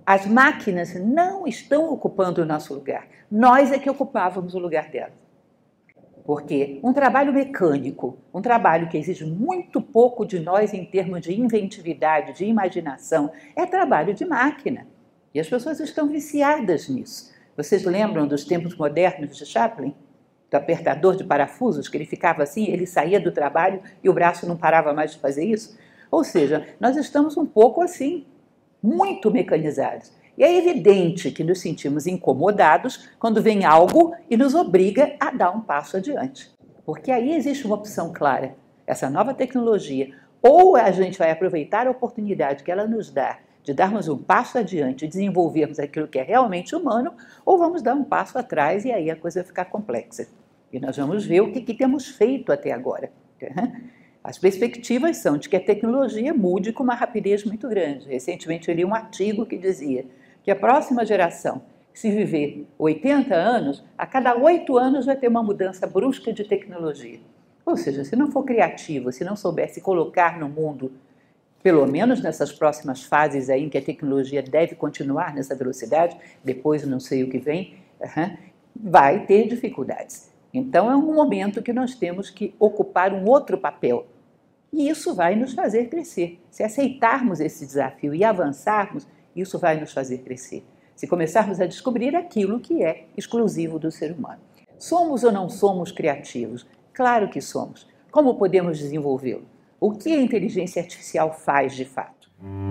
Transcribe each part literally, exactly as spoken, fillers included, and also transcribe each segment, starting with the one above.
As máquinas não estão ocupando o nosso lugar. Nós é que ocupávamos o lugar delas. Porque um trabalho mecânico, um trabalho que exige muito pouco de nós em termos de inventividade, de imaginação, é trabalho de máquina. E as pessoas estão viciadas nisso. Vocês lembram dos tempos modernos de Chaplin? Do apertador de parafusos, que ele ficava assim, ele saía do trabalho e o braço não parava mais de fazer isso? Ou seja, nós estamos um pouco assim, muito mecanizados. E é evidente que nos sentimos incomodados quando vem algo e nos obriga a dar um passo adiante. Porque aí existe uma opção clara. Essa nova tecnologia, ou a gente vai aproveitar a oportunidade que ela nos dá de darmos um passo adiante e desenvolvermos aquilo que é realmente humano, ou vamos dar um passo atrás e aí a coisa vai ficar complexa. E nós vamos ver o que, que temos feito até agora. As perspectivas são de que a tecnologia mude com uma rapidez muito grande. Recentemente eu li um artigo que dizia que a próxima geração, se viver oitenta anos, a cada oito anos vai ter uma mudança brusca de tecnologia. Ou seja, se não for criativo, se não souber se colocar no mundo, pelo menos nessas próximas fases aí em que a tecnologia deve continuar nessa velocidade, depois não sei o que vem, vai ter dificuldades. Então é um momento que nós temos que ocupar um outro papel. E isso vai nos fazer crescer. Se aceitarmos esse desafio e avançarmos, isso vai nos fazer crescer. Se começarmos a descobrir aquilo que é exclusivo do ser humano. Somos ou não somos criativos? Claro que somos. Como podemos desenvolvê-lo? O que a inteligência artificial faz de fato?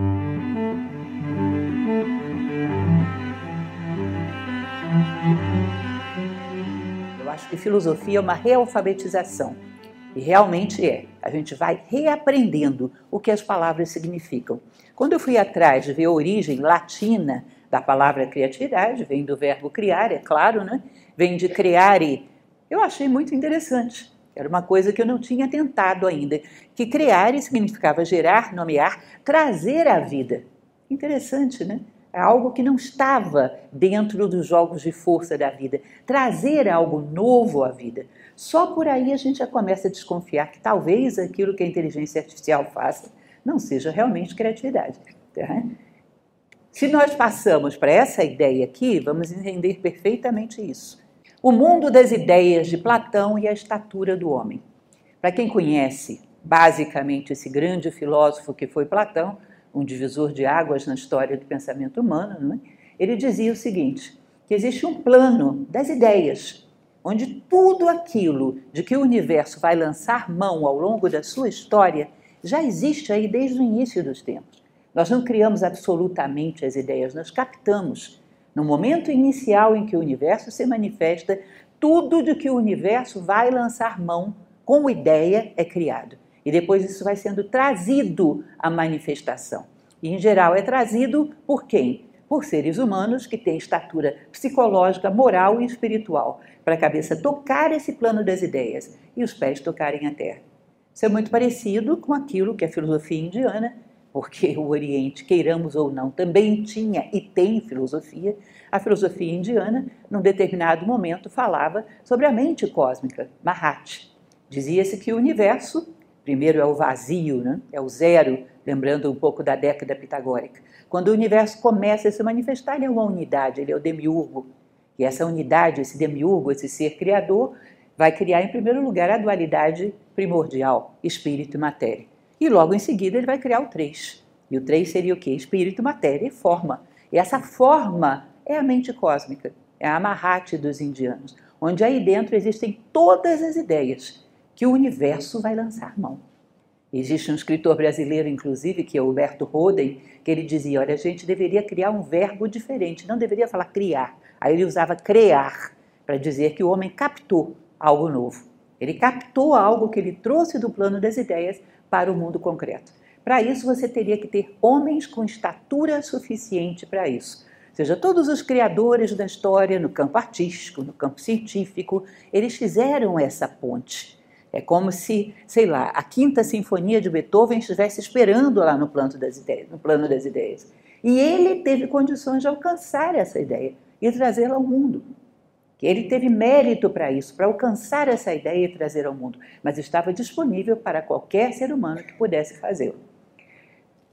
Eu acho que filosofia é uma realfabetização. E realmente é. A gente vai reaprendendo o que as palavras significam. Quando eu fui atrás de ver a origem latina da palavra criatividade, vem do verbo criar, é claro, né? Vem de creare. Eu achei muito interessante. Era uma coisa que eu não tinha tentado ainda. Que creare significava gerar, nomear, trazer à vida. Interessante, né? É algo que não estava dentro dos jogos de força da vida. Trazer algo novo à vida. Só por aí a gente já começa a desconfiar que talvez aquilo que a inteligência artificial faça não seja realmente criatividade. Tá? Se nós passamos para essa ideia aqui, vamos entender perfeitamente isso. O mundo das ideias de Platão e a estatura do homem. Para quem conhece, basicamente, esse grande filósofo que foi Platão, um divisor de águas na história do pensamento humano, não é? Ele dizia o seguinte, que existe um plano das ideias, onde tudo aquilo de que o universo vai lançar mão ao longo da sua história já existe aí desde o início dos tempos. Nós não criamos absolutamente as ideias, nós captamos. No momento inicial em que o universo se manifesta, tudo de que o universo vai lançar mão como ideia é criado. E depois isso vai sendo trazido à manifestação. E, em geral, é trazido por quem? Por seres humanos que têm estatura psicológica, moral e espiritual, para a cabeça tocar esse plano das ideias e os pés tocarem a terra. Isso é muito parecido com aquilo que a filosofia indiana, porque o Oriente, queiramos ou não, também tinha e tem filosofia. A filosofia indiana, num determinado momento, falava sobre a mente cósmica, Mahāt. Dizia-se que o universo, primeiro é o vazio, né? É o zero, lembrando um pouco da década pitagórica. Quando o universo começa a se manifestar, ele é uma unidade, ele é o demiurgo. E essa unidade, esse demiurgo, esse ser criador, vai criar, em primeiro lugar, a dualidade primordial, espírito e matéria. E logo em seguida ele vai criar o três. E o três seria o quê? Espírito, matéria e forma. E essa forma é a mente cósmica, é a Mahāt dos indianos, onde aí dentro existem todas as ideias que o universo vai lançar mão. Existe um escritor brasileiro, inclusive, que é o Humberto Roden, que ele dizia, olha, a gente deveria criar um verbo diferente, não deveria falar criar. Aí ele usava crear, para dizer que o homem captou algo novo. Ele captou algo que ele trouxe do plano das ideias para o mundo concreto. Para isso, você teria que ter homens com estatura suficiente para isso. Ou seja, todos os criadores da história, no campo artístico, no campo científico, eles fizeram essa ponte. É como se, sei lá, a Quinta Sinfonia de Beethoven estivesse esperando lá no plano das ideias. No plano das ideias. E ele teve condições de alcançar essa ideia e trazê-la ao mundo. Ele teve mérito para isso, para alcançar essa ideia e trazer ao mundo, mas estava disponível para qualquer ser humano que pudesse fazê-lo.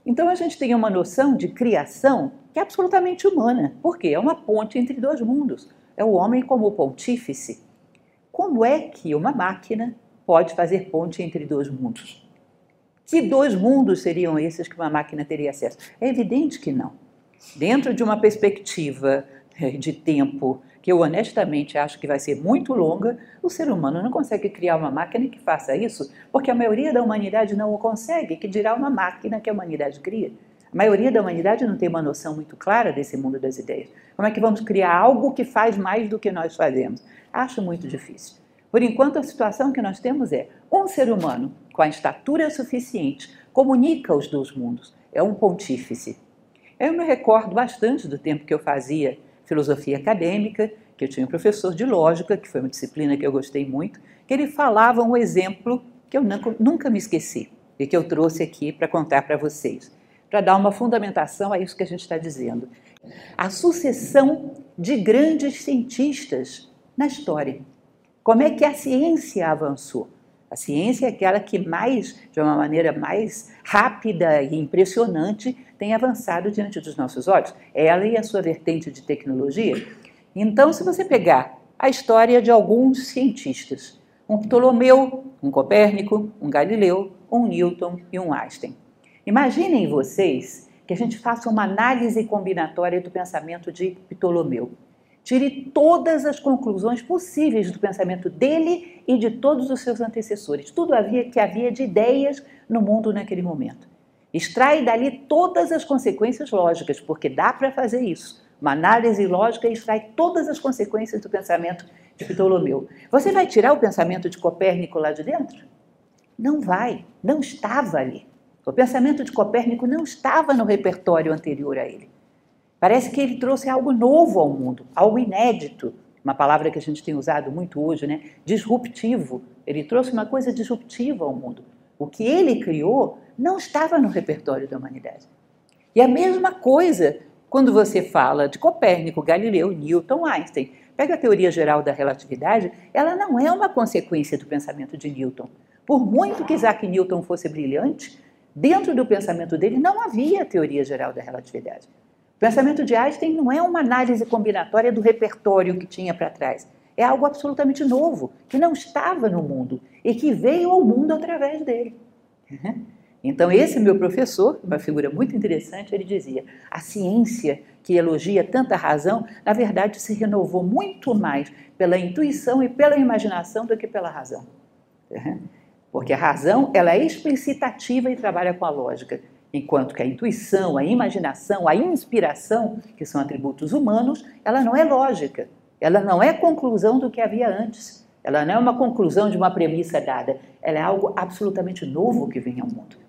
Então a gente tem uma noção de criação que é absolutamente humana. Por quê? É uma ponte entre dois mundos. É o homem como pontífice. Como é que uma máquina pode fazer ponte entre dois mundos? Que dois mundos seriam esses que uma máquina teria acesso? É evidente que não. Dentro de uma perspectiva de tempo que eu honestamente acho que vai ser muito longa, o ser humano não consegue criar uma máquina que faça isso, porque a maioria da humanidade não o consegue, que dirá uma máquina que a humanidade cria. A maioria da humanidade não tem uma noção muito clara desse mundo das ideias. Como é que vamos criar algo que faz mais do que nós fazemos? Acho muito difícil. Por enquanto, a situação que nós temos é um ser humano com a estatura suficiente comunica os dois mundos, é um pontífice. Eu me recordo bastante do tempo que eu fazia filosofia acadêmica, que eu tinha um professor de lógica, que foi uma disciplina que eu gostei muito, que ele falava um exemplo que eu nunca me esqueci e que eu trouxe aqui para contar para vocês, para dar uma fundamentação a isso que a gente está dizendo. A sucessão de grandes cientistas na história. Como é que a ciência avançou? A ciência é aquela que mais, de uma maneira mais rápida e impressionante, tem avançado diante dos nossos olhos. Ela e a sua vertente de tecnologia. Então, se você pegar a história de alguns cientistas, um Ptolomeu, um Copérnico, um Galileu, um Newton e um Einstein. Imaginem vocês que a gente faça uma análise combinatória do pensamento de Ptolomeu. Tire todas as conclusões possíveis do pensamento dele e de todos os seus antecessores. Tudo havia que havia de ideias no mundo naquele momento. Extrai dali todas as consequências lógicas, porque dá para fazer isso. Uma análise lógica extrai todas as consequências do pensamento de Ptolomeu. Você vai tirar o pensamento de Copérnico lá de dentro? Não vai, não estava ali. O pensamento de Copérnico não estava no repertório anterior a ele. Parece que ele trouxe algo novo ao mundo, algo inédito, uma palavra que a gente tem usado muito hoje, né? Disruptivo. Ele trouxe uma coisa disruptiva ao mundo. O que ele criou não estava no repertório da humanidade. E a mesma coisa quando você fala de Copérnico, Galileu, Newton, Einstein. Pega a teoria geral da relatividade, ela não é uma consequência do pensamento de Newton. Por muito que Isaac Newton fosse brilhante, dentro do pensamento dele não havia teoria geral da relatividade. O pensamento de Einstein não é uma análise combinatória do repertório que tinha para trás. É algo absolutamente novo, que não estava no mundo e que veio ao mundo através dele. Então, esse meu professor, uma figura muito interessante, ele dizia: a ciência que elogia tanta razão, na verdade, se renovou muito mais pela intuição e pela imaginação do que pela razão. Porque a razão, ela é explicitativa e trabalha com a lógica. Enquanto que a intuição, a imaginação, a inspiração, que são atributos humanos, ela não é lógica, ela não é conclusão do que havia antes, ela não é uma conclusão de uma premissa dada, ela é algo absolutamente novo que vem ao mundo.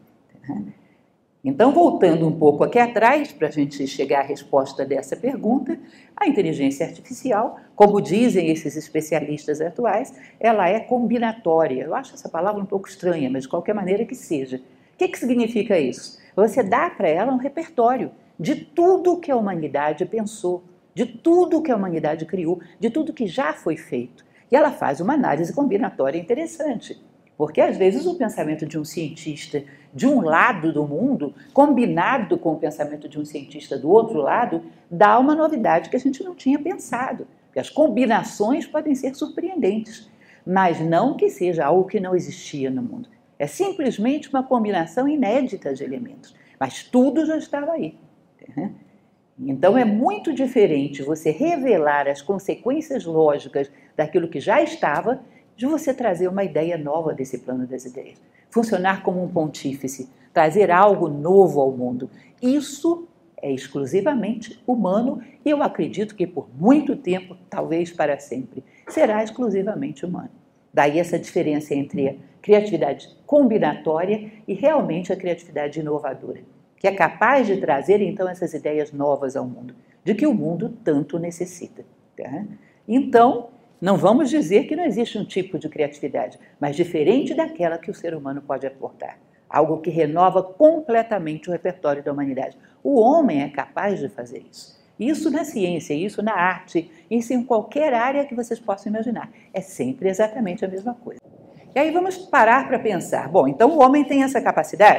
Então, voltando um pouco aqui atrás, para a gente chegar à resposta dessa pergunta, a inteligência artificial, como dizem esses especialistas atuais, ela é combinatória. Eu acho essa palavra um pouco estranha, mas de qualquer maneira que seja. O que, que significa isso? Você dá para ela um repertório de tudo que a humanidade pensou, de tudo que a humanidade criou, de tudo que já foi feito. E ela faz uma análise combinatória interessante, porque às vezes o pensamento de um cientista de um lado do mundo, combinado com o pensamento de um cientista do outro lado, dá uma novidade que a gente não tinha pensado. Porque as combinações podem ser surpreendentes, mas não que seja algo que não existia no mundo. É simplesmente uma combinação inédita de elementos, mas tudo já estava aí. Então é muito diferente você revelar as consequências lógicas daquilo que já estava, de você trazer uma ideia nova desse plano das ideias. Funcionar como um pontífice, trazer algo novo ao mundo. Isso é exclusivamente humano e eu acredito que por muito tempo, talvez para sempre, será exclusivamente humano. Daí essa diferença entre a criatividade combinatória e realmente a criatividade inovadora, que é capaz de trazer então essas ideias novas ao mundo, de que o mundo tanto necessita. Tá? Então, não vamos dizer que não existe um tipo de criatividade, mas diferente daquela que o ser humano pode aportar. Algo que renova completamente o repertório da humanidade. O homem é capaz de fazer isso. Isso na ciência, isso na arte, isso em qualquer área que vocês possam imaginar. É sempre exatamente a mesma coisa. E aí vamos parar para pensar. Bom, então o homem tem essa capacidade?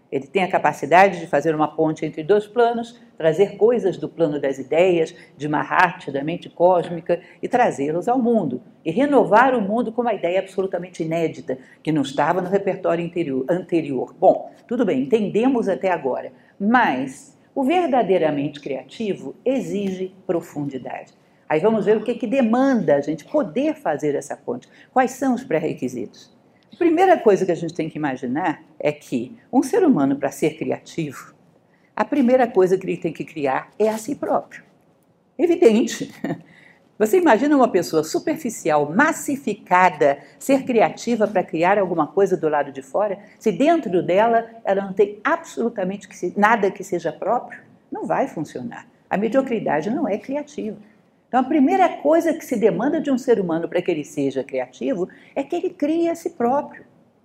Ele tem a capacidade de fazer uma ponte entre dois planos, trazer coisas do plano das ideias, de Mahat, da mente cósmica, e trazê-los ao mundo. E renovar o mundo com uma ideia absolutamente inédita, que não estava no repertório interior, anterior. Bom, tudo bem, entendemos até agora. Mas o verdadeiramente criativo exige profundidade. Aí vamos ver o que, que demanda a gente poder fazer essa ponte. Quais são os pré-requisitos? A primeira coisa que a gente tem que imaginar é que um ser humano, para ser criativo, a primeira coisa que ele tem que criar é a si próprio. Evidente. Você imagina uma pessoa superficial, massificada, ser criativa para criar alguma coisa do lado de fora, se dentro dela ela não tem absolutamente nada que seja próprio? Não vai funcionar. A mediocridade não é criativa. Então, a primeira coisa que se demanda de um ser humano para que ele seja criativo é que ele crie a si próprio.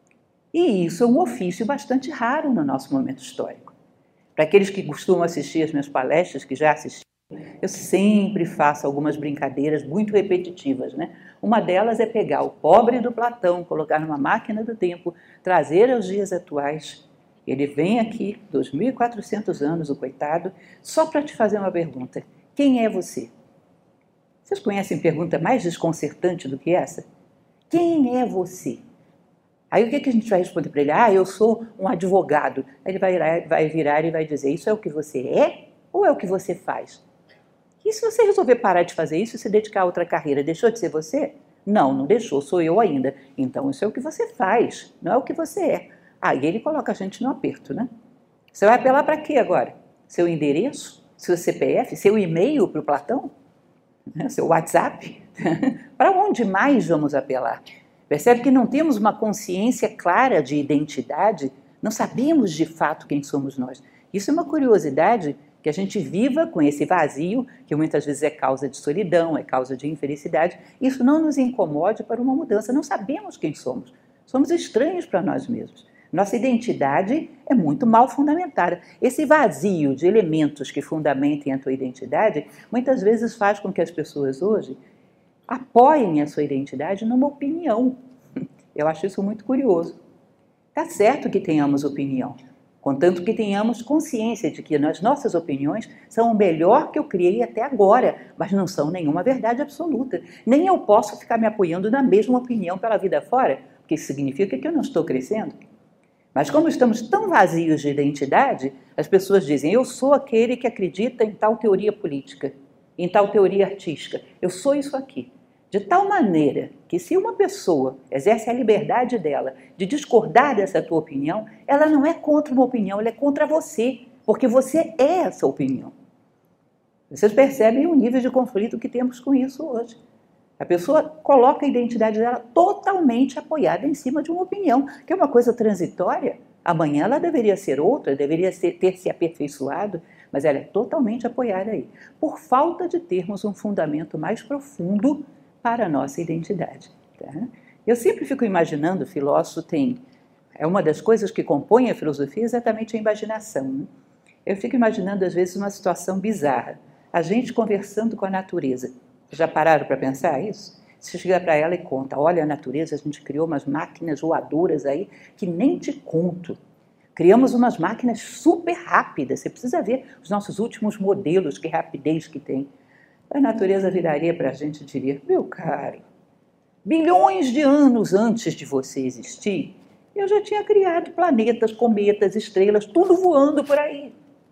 E isso é um ofício bastante raro no nosso momento histórico. Para aqueles que costumam assistir as minhas palestras, que já assistiram, eu sempre faço algumas brincadeiras muito repetitivas, né? Uma delas é pegar o pobre do Platão, colocar numa máquina do tempo, trazer aos dias atuais. Ele vem aqui, dois mil e quatrocentos anos, o coitado, só para te fazer uma pergunta. Quem é você? Vocês conhecem pergunta mais desconcertante do que essa? Quem é você? Aí o que, que a gente vai responder para ele? Ah, eu sou um advogado. Aí ele vai virar, vai virar e vai dizer, isso é o que você é ou é o que você faz? E se você resolver parar de fazer isso e se dedicar a outra carreira, deixou de ser você? Não, não deixou, sou eu ainda. Então isso é o que você faz, não é o que você é. Aí ele coloca a gente no aperto, né? Você vai apelar para quê agora? Seu endereço? Seu C P F? Seu e-mail para o Platão? Seu WhatsApp? Para onde mais vamos apelar? Percebe que não temos uma consciência clara de identidade, não sabemos de fato quem somos nós. Isso é uma curiosidade, que a gente viva com esse vazio, que muitas vezes é causa de solidão, é causa de infelicidade. Isso não nos incomode para uma mudança, não sabemos quem somos. Somos estranhos para nós mesmos. Nossa identidade é muito mal fundamentada. Esse vazio de elementos que fundamentem a tua identidade, muitas vezes faz com que as pessoas hoje apoiem a sua identidade numa opinião. Eu acho isso muito curioso. Tá certo que tenhamos opinião, contanto que tenhamos consciência de que as nossas opiniões são o melhor que eu criei até agora, mas não são nenhuma verdade absoluta. Nem eu posso ficar me apoiando na mesma opinião pela vida fora, porque isso significa que eu não estou crescendo. Mas como estamos tão vazios de identidade, as pessoas dizem, eu sou aquele que acredita em tal teoria política, em tal teoria artística, eu sou isso aqui. De tal maneira que se uma pessoa exerce a liberdade dela de discordar dessa tua opinião, ela não é contra uma opinião, ela é contra você, porque você é essa opinião. Vocês percebem o nível de conflito que temos com isso hoje. A pessoa coloca a identidade dela totalmente apoiada em cima de uma opinião, que é uma coisa transitória. Amanhã ela deveria ser outra, deveria ser, ter se aperfeiçoado, mas ela é totalmente apoiada aí, por falta de termos um fundamento mais profundo para a nossa identidade. Tá? Eu sempre fico imaginando, o filósofo tem, é uma das coisas que compõe a filosofia exatamente a imaginação. Né? Eu fico imaginando às vezes uma situação bizarra, a gente conversando com a natureza. Já pararam para pensar isso? Você chega para ela e conta, olha a natureza, a gente criou umas máquinas voadoras aí que nem te conto. Criamos umas máquinas super rápidas, você precisa ver os nossos últimos modelos, que rapidez que tem. A natureza viraria para a gente e diria, meu caro, bilhões de anos antes de você existir, eu já tinha criado planetas, cometas, estrelas, tudo voando por aí.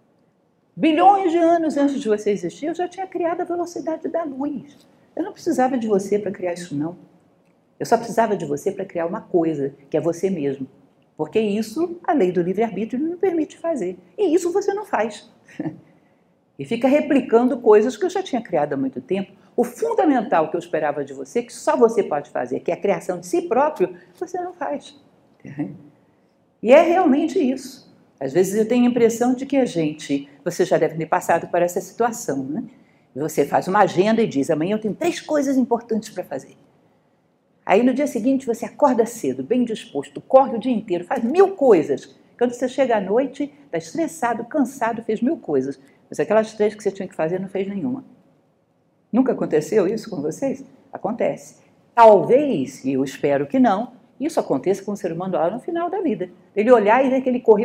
Bilhões de anos antes de você existir, eu já tinha criado a velocidade da luz. Eu não precisava de você para criar isso, não. Eu só precisava de você para criar uma coisa, que é você mesmo. Porque isso, a lei do livre-arbítrio não me permite fazer. E isso você não faz. E fica replicando coisas que eu já tinha criado há muito tempo. O fundamental que eu esperava de você, que só você pode fazer, que é a criação de si próprio, você não faz. E é realmente isso. Às vezes eu tenho a impressão de que a gente, você já deve ter passado por essa situação, né? Você faz uma agenda e diz, amanhã eu tenho três coisas importantes para fazer. Aí no dia seguinte você acorda cedo, bem disposto, corre o dia inteiro, faz mil coisas. Quando você chega à noite, está estressado, cansado, fez mil coisas. Mas aquelas três que você tinha que fazer não fez nenhuma. Nunca aconteceu isso com vocês? Acontece. Talvez, e eu espero que não, isso aconteça com o ser humano lá no final da vida. Ele olhar e ver que ele correu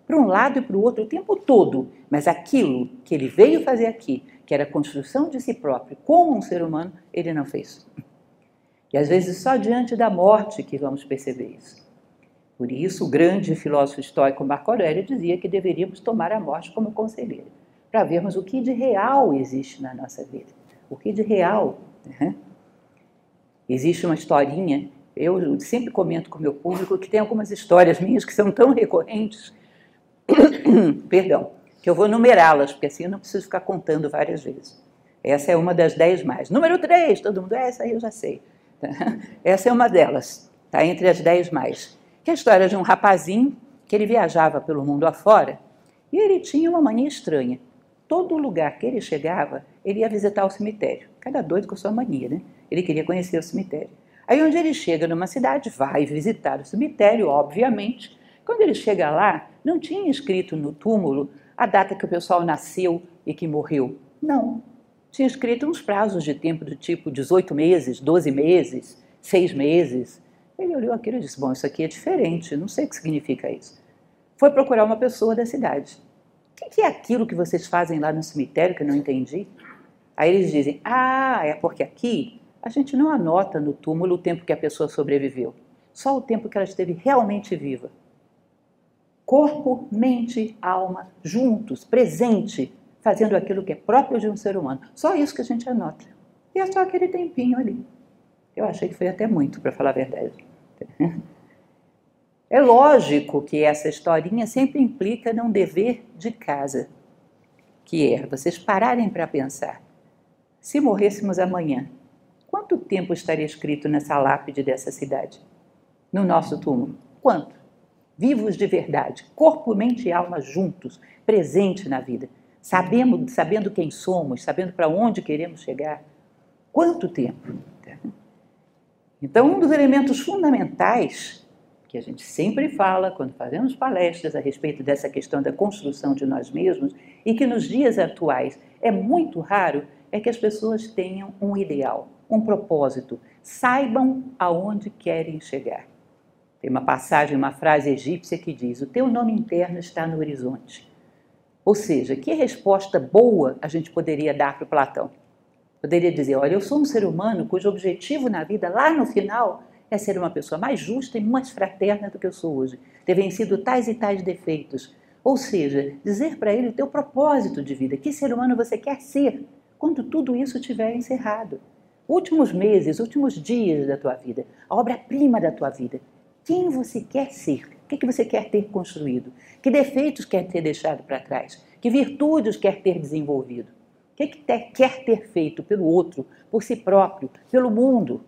para um lado e para o outro o tempo todo, mas aquilo que ele veio fazer aqui, que era a construção de si próprio como um ser humano, ele não fez. E às vezes só diante da morte que vamos perceber isso. Por isso, o grande filósofo estoico Marco Aurélio dizia que deveríamos tomar a morte como conselheira, para vermos o que de real existe na nossa vida. O que de real. Né? Existe uma historinha, eu sempre comento com o meu público que tem algumas histórias minhas que são tão recorrentes, perdão, que eu vou numerá-las, porque assim eu não preciso ficar contando várias vezes. Essa é uma das dez mais. Número três, todo mundo, essa aí eu já sei. Essa é uma delas, está entre as dez mais. Que é a história de um rapazinho que ele viajava pelo mundo afora e ele tinha uma mania estranha. Todo lugar que ele chegava, ele ia visitar o cemitério. Cada doido com sua mania, né? Ele queria conhecer o cemitério. Aí onde ele chega numa cidade, vai visitar o cemitério, obviamente. Quando ele chega lá, não tinha escrito no túmulo a data que o pessoal nasceu e que morreu. Não. Tinha escrito uns prazos de tempo do tipo dezoito meses, doze meses, seis meses. Ele olhou aquilo e disse, bom, isso aqui é diferente, não sei o que significa isso. Foi procurar uma pessoa da cidade. O que é aquilo que vocês fazem lá no cemitério que eu não entendi? Aí eles dizem, ah, é porque aqui a gente não anota no túmulo o tempo que a pessoa sobreviveu, só o tempo que ela esteve realmente viva. Corpo, mente, alma, juntos, presente, fazendo aquilo que é próprio de um ser humano. Só isso que a gente anota. E é só aquele tempinho ali. Eu achei que foi até muito, para falar a verdade. É lógico que essa historinha sempre implica num dever de casa, que é vocês pararem para pensar. Se morrêssemos amanhã, quanto tempo estaria escrito nessa lápide dessa cidade? No nosso túmulo? Quanto? Vivos de verdade, corpo, mente e alma juntos, presente na vida, sabendo, sabendo quem somos, sabendo para onde queremos chegar. Quanto tempo? Então, um dos elementos fundamentais que a gente sempre fala quando fazemos palestras a respeito dessa questão da construção de nós mesmos e que nos dias atuais é muito raro, é que as pessoas tenham um ideal, um propósito, saibam aonde querem chegar. Tem uma passagem, uma frase egípcia que diz, o teu nome interno está no horizonte. Ou seja, que resposta boa a gente poderia dar para o Platão? Poderia dizer, olha, eu sou um ser humano cujo objetivo na vida, lá no final, é ser uma pessoa mais justa e mais fraterna do que eu sou hoje, ter vencido tais e tais defeitos. Ou seja, dizer para ele o teu propósito de vida, que ser humano você quer ser, quando tudo isso estiver encerrado. Últimos meses, últimos dias da tua vida, a obra-prima da tua vida. Quem você quer ser? O que você quer ter construído? Que defeitos quer ter deixado para trás? Que virtudes quer ter desenvolvido? O que quer ter feito pelo outro, por si próprio, pelo mundo?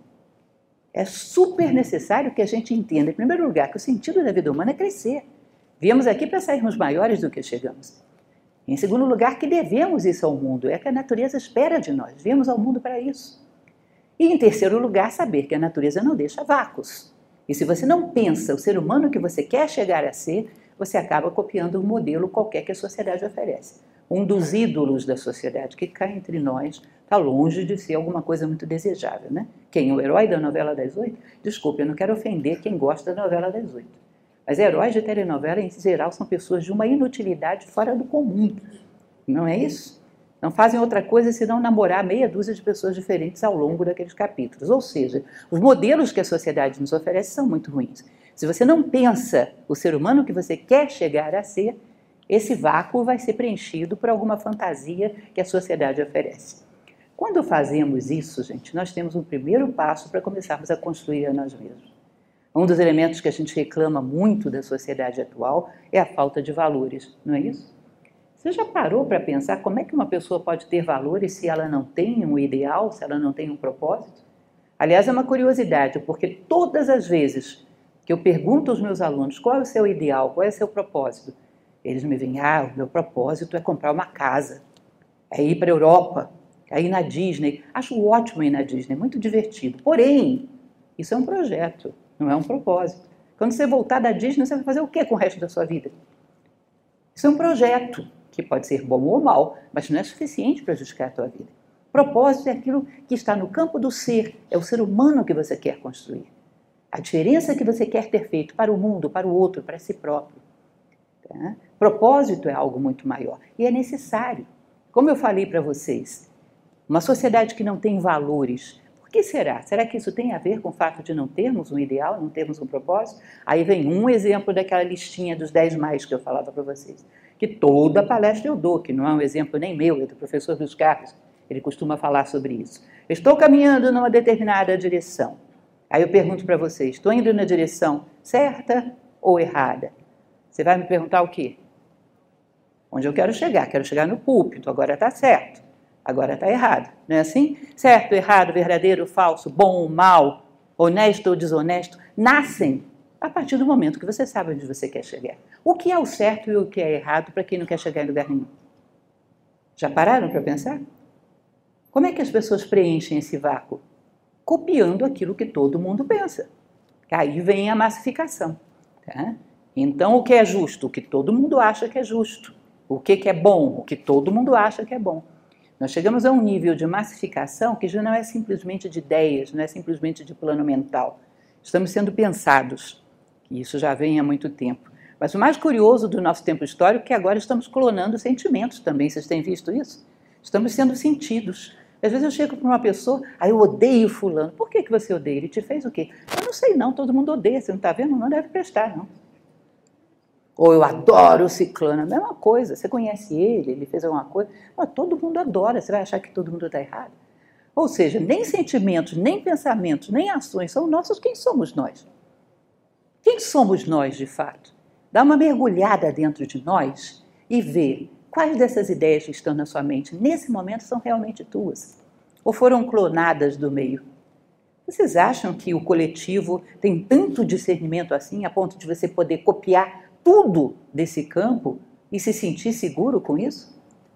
É super necessário que a gente entenda, em primeiro lugar, que o sentido da vida humana é crescer. Viemos aqui para sairmos maiores do que chegamos. Em segundo lugar, que devemos isso ao mundo, é que a natureza espera de nós, viemos ao mundo para isso. E em terceiro lugar, saber que a natureza não deixa vácuos. E se você não pensa o ser humano que você quer chegar a ser, você acaba copiando um modelo qualquer que a sociedade oferece. Um dos ídolos da sociedade que cá entre nós está longe de ser alguma coisa muito desejável, né? Quem? O herói da novela das oito? Desculpe, eu não quero ofender quem gosta da novela das oito. Mas heróis de telenovela, em geral, são pessoas de uma inutilidade fora do comum. Não é isso? Não fazem outra coisa senão namorar meia dúzia de pessoas diferentes ao longo daqueles capítulos. Ou seja, os modelos que a sociedade nos oferece são muito ruins. Se você não pensa o ser humano que você quer chegar a ser, esse vácuo vai ser preenchido por alguma fantasia que a sociedade oferece. Quando fazemos isso, gente, nós temos um primeiro passo para começarmos a construir a nós mesmos. Um dos elementos que a gente reclama muito da sociedade atual é a falta de valores, não é isso? Você já parou para pensar como é que uma pessoa pode ter valores se ela não tem um ideal, se ela não tem um propósito? Aliás, é uma curiosidade, porque todas as vezes que eu pergunto aos meus alunos qual é o seu ideal, qual é o seu propósito, eles me veem, ah, o meu propósito é comprar uma casa, é ir para a Europa, é ir na Disney. Acho ótimo ir na Disney, muito divertido. Porém, isso é um projeto, não é um propósito. Quando você voltar da Disney, você vai fazer o quê com o resto da sua vida? Isso é um projeto, que pode ser bom ou mal, mas não é suficiente para justificar a tua vida. Propósito é aquilo que está no campo do ser, é o ser humano que você quer construir. A diferença que você quer ter feito para o mundo, para o outro, para si próprio. Tá? Propósito é algo muito maior e é necessário. Como eu falei para vocês, uma sociedade que não tem valores, por que será? Será que isso tem a ver com o fato de não termos um ideal, não termos um propósito? Aí vem um exemplo daquela listinha dos dez mais que eu falava para vocês, que toda palestra eu dou, que não é um exemplo nem meu, é do professor Luiz Carlos, ele costuma falar sobre isso. Estou caminhando numa determinada direção. Aí eu pergunto para vocês, estou indo na direção certa ou errada? Você vai me perguntar o quê? Onde eu quero chegar? Quero chegar no púlpito, agora está certo, agora está errado. Não é assim? Certo, errado, verdadeiro, falso, bom, mal, honesto ou desonesto, nascem a partir do momento que você sabe onde você quer chegar. O que é o certo e o que é errado para quem não quer chegar em lugar nenhum? Já pararam para pensar? Como é que as pessoas preenchem esse vácuo? Copiando aquilo que todo mundo pensa. Aí vem a massificação. Tá? Então, o que é justo? O que todo mundo acha que é justo. O que é bom? O que todo mundo acha que é bom. Nós chegamos a um nível de massificação que já não é simplesmente de ideias, não é simplesmente de plano mental. Estamos sendo pensados. E isso já vem há muito tempo. Mas o mais curioso do nosso tempo histórico é que agora estamos clonando sentimentos também. Vocês têm visto isso? Estamos sendo sentidos. Às vezes eu chego para uma pessoa, aí eu odeio fulano. Por que, que você odeia? Ele te fez o quê? Eu não sei não, todo mundo odeia. Você não está vendo? Não deve prestar, não. Ou eu adoro o ciclano. A mesma coisa. Você conhece ele, ele fez alguma coisa. Mas todo mundo adora. Você vai achar que todo mundo está errado? Ou seja, nem sentimentos, nem pensamentos, nem ações são nossos. Quem somos nós? Quem somos nós, de fato? Dá uma mergulhada dentro de nós e vê quais dessas ideias que estão na sua mente, nesse momento, são realmente tuas? Ou foram clonadas do meio? Vocês acham que o coletivo tem tanto discernimento assim, a ponto de você poder copiar tudo desse campo e se sentir seguro com isso?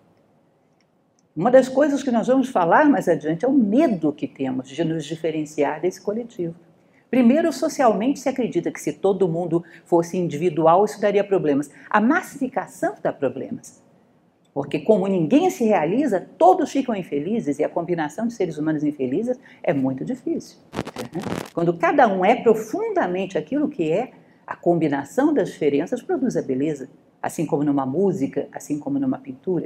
Uma das coisas que nós vamos falar mais adiante é o medo que temos de nos diferenciar desse coletivo. Primeiro, socialmente se acredita que se todo mundo fosse individual, isso daria problemas. A massificação dá problemas. Porque como ninguém se realiza, todos ficam infelizes e a combinação de seres humanos infelizes é muito difícil. Quando cada um é profundamente aquilo que é, a combinação das diferenças produz a beleza, assim como numa música, assim como numa pintura.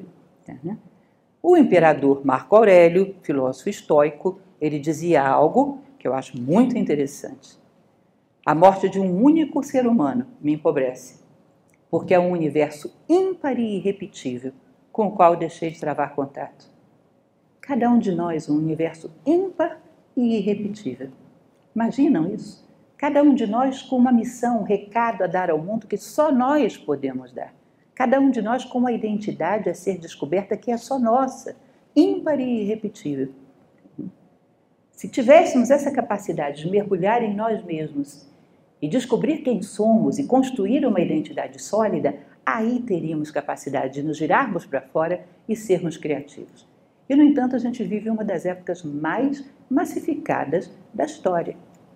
O imperador Marco Aurélio, filósofo estoico, ele dizia algo que eu acho muito interessante. A morte de um único ser humano me empobrece, porque é um universo ímpar e irrepetível, com o qual deixei de travar contato. Cada um de nós um universo ímpar e irrepetível. Imaginam isso? Cada um de nós com uma missão, um recado a dar ao mundo que só nós podemos dar. Cada um de nós com uma identidade a ser descoberta que é só nossa, ímpar e irrepetível. Se tivéssemos essa capacidade de mergulhar em nós mesmos e descobrir quem somos e construir uma identidade sólida, aí teríamos capacidade de nos girarmos para fora e sermos criativos. E, no entanto, a gente vive uma das épocas mais massificadas da história.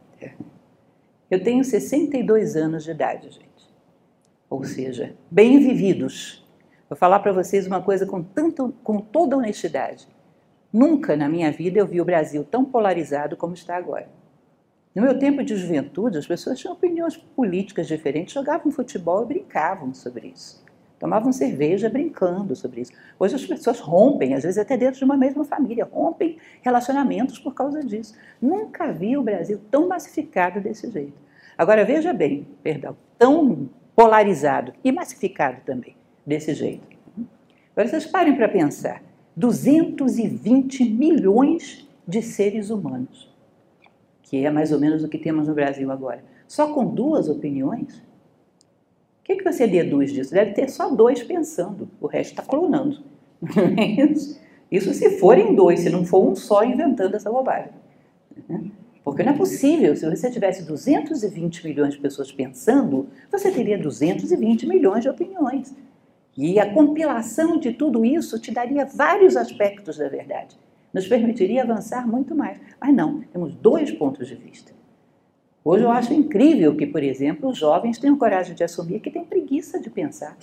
Eu tenho sessenta e dois anos de idade, gente. Ou seja, bem vividos. Vou falar para vocês uma coisa com, tanto, com toda honestidade. Nunca na minha vida eu vi o Brasil tão polarizado como está agora. No meu tempo de juventude, as pessoas tinham opiniões políticas diferentes, jogavam futebol e brincavam sobre isso. Tomavam cerveja brincando sobre isso. Hoje as pessoas rompem, às vezes até dentro de uma mesma família, rompem relacionamentos por causa disso. Nunca vi o Brasil tão massificado desse jeito. Agora veja bem, perdão, tão polarizado e massificado também desse jeito. Agora vocês parem para pensar, duzentos e vinte milhões de seres humanos, que é mais ou menos o que temos no Brasil agora, só com duas opiniões? O que, que você deduz disso? Deve ter só dois pensando, o resto está clonando. Isso se forem dois, se não for um só inventando essa bobagem. Porque não é possível, se você tivesse duzentos e vinte milhões de pessoas pensando, você teria duzentos e vinte milhões de opiniões. E a compilação de tudo isso te daria vários aspectos da verdade. Nos permitiria avançar muito mais. Mas não, temos dois pontos de vista. Hoje eu acho incrível que, por exemplo, os jovens tenham coragem de assumir que têm preguiça de pensar.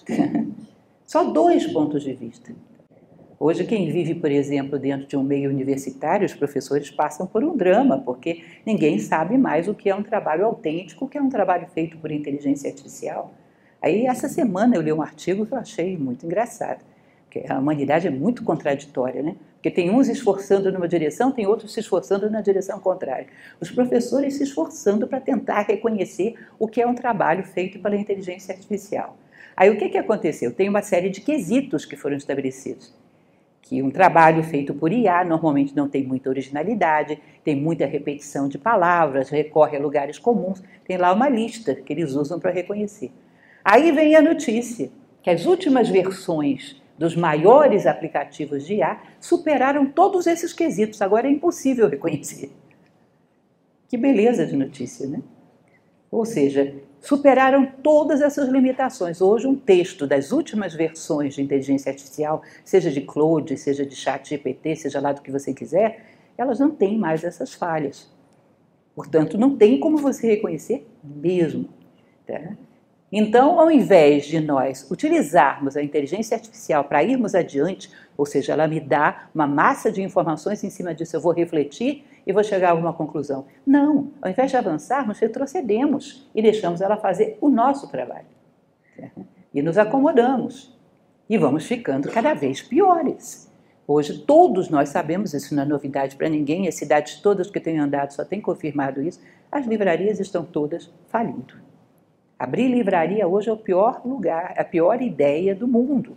Só dois pontos de vista. Hoje quem vive, por exemplo, dentro de um meio universitário, os professores passam por um drama, porque ninguém sabe mais o que é um trabalho autêntico, o que é um trabalho feito por inteligência artificial. Aí, essa semana, eu li um artigo que eu achei muito engraçado, porque a humanidade é muito contraditória, né? Porque tem uns esforçando numa direção, tem outros se esforçando na direção contrária. Os professores se esforçando para tentar reconhecer o que é um trabalho feito pela inteligência artificial. Aí, o que, que aconteceu? Tem uma série de quesitos que foram estabelecidos. Que um trabalho feito por I A normalmente não tem muita originalidade, tem muita repetição de palavras, recorre a lugares comuns, tem lá uma lista que eles usam para reconhecer. Aí vem a notícia que as últimas versões dos maiores aplicativos de I A superaram todos esses quesitos, agora é impossível reconhecer. Que beleza de notícia, né? Ou seja, superaram todas essas limitações. Hoje, um texto das últimas versões de inteligência artificial, seja de Claude, seja de ChatGPT, seja lá do que você quiser, elas não têm mais essas falhas. Portanto, não tem como você reconhecer mesmo. Tá? Então, ao invés de nós utilizarmos a inteligência artificial para irmos adiante, ou seja, ela me dá uma massa de informações, em cima disso eu vou refletir e vou chegar a alguma conclusão. Não, ao invés de avançarmos, retrocedemos e deixamos ela fazer o nosso trabalho. E nos acomodamos. E vamos ficando cada vez piores. Hoje todos nós sabemos, isso não é novidade para ninguém, as cidades todas que têm andado só têm confirmado isso, as livrarias estão todas falindo. Abrir livraria hoje é o pior lugar, a pior ideia do mundo.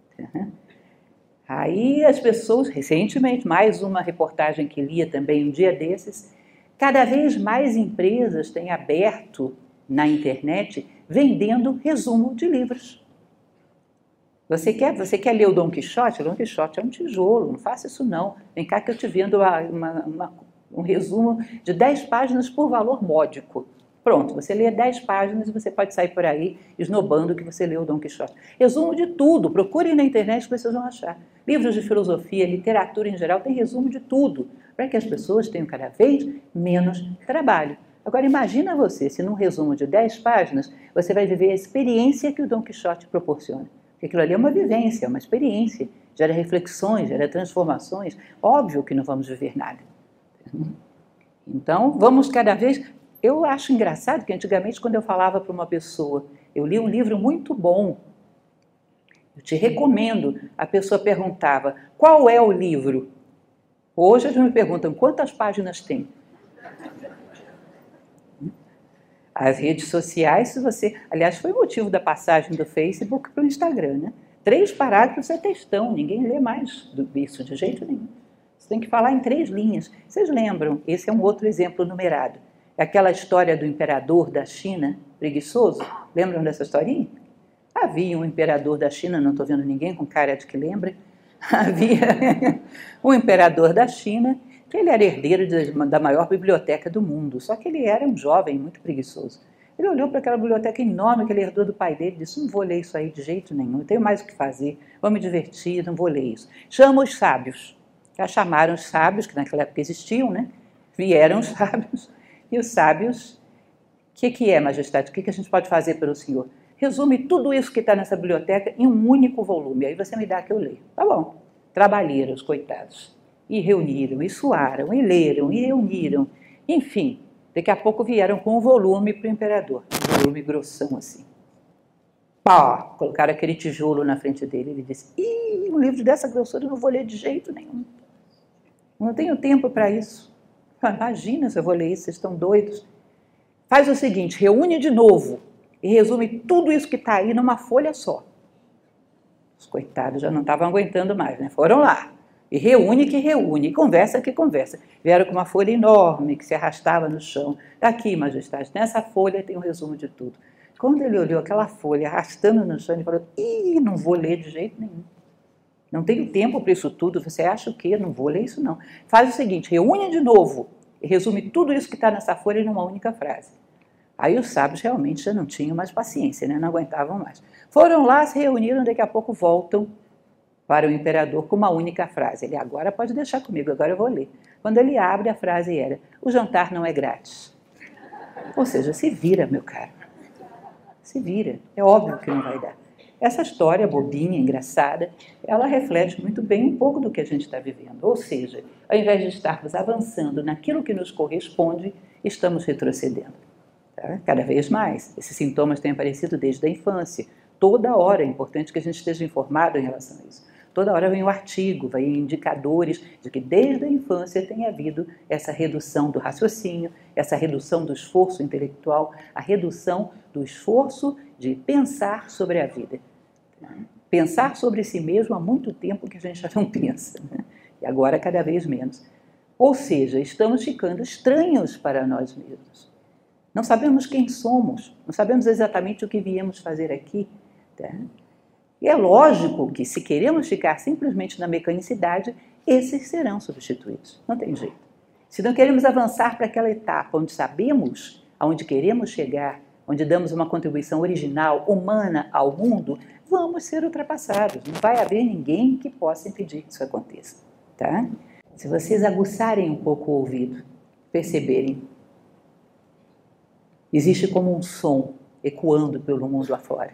Aí as pessoas, recentemente, mais uma reportagem que lia também um dia desses, cada vez mais empresas têm aberto na internet vendendo resumo de livros. Você quer, você quer ler o Dom Quixote? O Dom Quixote é um tijolo, não faça isso não. Vem cá que eu te vendo uma, uma, uma, um resumo de dez páginas por valor módico. Pronto, você lê dez páginas e você pode sair por aí esnobando que você leu o Dom Quixote. Resumo de tudo, procurem na internet que vocês vão achar. Livros de filosofia, literatura em geral, tem resumo de tudo, para que as pessoas tenham cada vez menos trabalho. Agora imagina você, se num resumo de dez páginas, você vai viver a experiência que o Dom Quixote proporciona. Porque aquilo ali é uma vivência, é uma experiência, gera reflexões, gera transformações. Óbvio que não vamos viver nada. Então, vamos cada vez... Eu acho engraçado que antigamente, quando eu falava para uma pessoa, eu li um livro muito bom, eu te recomendo, a pessoa perguntava, qual é o livro? Hoje eles me perguntam, quantas páginas tem? As redes sociais, se você... Aliás, foi o motivo da passagem do Facebook para o Instagram, né? Três parágrafos é textão, ninguém lê mais isso de jeito nenhum. Você tem que falar em três linhas. Vocês lembram? Esse é um outro exemplo numerado. Aquela história do imperador da China, preguiçoso, lembram dessa historinha? Havia um imperador da China, não estou vendo ninguém com cara de que lembra, havia um imperador da China, que ele era herdeiro de, da maior biblioteca do mundo, só que ele era um jovem muito preguiçoso. Ele olhou para aquela biblioteca enorme que ele herdou do pai dele e disse, não vou ler isso aí de jeito nenhum, eu tenho mais o que fazer, vou me divertir, não vou ler isso. Chama os sábios. Já chamaram os sábios, que naquela época existiam, né? Vieram os sábios. E os sábios, o que, que é, majestade? O que, que a gente pode fazer pelo senhor? Resume tudo isso que está nessa biblioteca em um único volume. Aí você me dá que eu leio. Tá bom. Trabalharam os coitados. E reuniram, e suaram, e leram, e reuniram. Enfim, daqui a pouco vieram com um volume para o imperador. Um volume grossão assim. Pá! Colocaram aquele tijolo na frente dele. Ele disse, ih, um livro dessa grossura eu não vou ler de jeito nenhum. Não tenho tempo para isso. Imagina se eu vou ler isso, vocês estão doidos. Faz o seguinte, reúne de novo e resume tudo isso que está aí numa folha só. Os coitados já não estavam aguentando mais, né? Foram lá. E reúne que reúne, e conversa que conversa. Vieram com uma folha enorme que se arrastava no chão. Está aqui, majestade, nessa folha tem um resumo de tudo. Quando ele olhou aquela folha arrastando no chão, ele falou, ih, não vou ler de jeito nenhum. Não tenho tempo para isso tudo, você acha o quê? Não vou ler isso não. Faz o seguinte, reúne de novo e resume tudo isso que está nessa folha numa única frase. Aí os sábios realmente já não tinham mais paciência, né? Não aguentavam mais. Foram lá, se reuniram, daqui a pouco voltam para o imperador com uma única frase. Ele, agora pode deixar comigo, agora eu vou ler. Quando ele abre, a frase era, o jantar não é grátis. Ou seja, se vira, meu caro. Se vira. É óbvio que não vai dar. Essa história bobinha, engraçada, ela reflete muito bem um pouco do que a gente está vivendo. Ou seja, ao invés de estarmos avançando naquilo que nos corresponde, estamos retrocedendo. Tá? Cada vez mais. Esses sintomas têm aparecido desde a infância. Toda hora é importante que a gente esteja informado em relação a isso. Toda hora vem um artigo, vem indicadores de que desde a infância tem havido essa redução do raciocínio, essa redução do esforço intelectual, a redução do esforço de pensar sobre a vida. Pensar sobre si mesmo há muito tempo que a gente já não pensa, né? E agora cada vez menos. Ou seja, estamos ficando estranhos para nós mesmos. Não sabemos quem somos, não sabemos exatamente o que viemos fazer aqui. Tá? E é lógico que, se queremos ficar simplesmente na mecanicidade, esses serão substituídos. Não tem jeito. Se não queremos avançar para aquela etapa onde sabemos aonde queremos chegar, onde damos uma contribuição original, humana ao mundo, vamos ser ultrapassados. Não vai haver ninguém que possa impedir que isso aconteça. Tá? Se vocês aguçarem um pouco o ouvido, perceberem, existe como um som ecoando pelo mundo afora.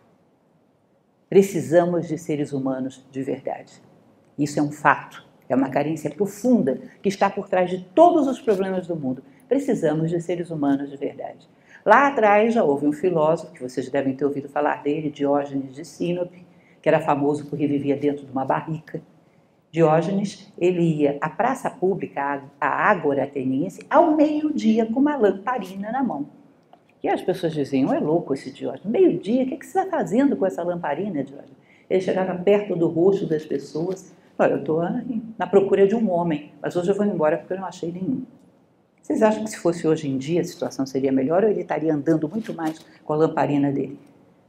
Precisamos de seres humanos de verdade. Isso é um fato, é uma carência profunda que está por trás de todos os problemas do mundo. Precisamos de seres humanos de verdade. Lá atrás já houve um filósofo, que vocês devem ter ouvido falar dele, Diógenes de Sinope, que era famoso porque vivia dentro de uma barrica. Diógenes, ele ia à praça pública, à Ágora ateniense, ao meio-dia com uma lamparina na mão. E as pessoas diziam, é louco esse Diógenes, meio-dia, o que você está fazendo com essa lamparina, Diógenes? Ele chegava perto do rosto das pessoas, olha, eu estou na procura de um homem, mas hoje eu vou embora porque eu não achei nenhum. Vocês acham que se fosse hoje em dia a situação seria melhor ou ele estaria andando muito mais com a lamparina dele?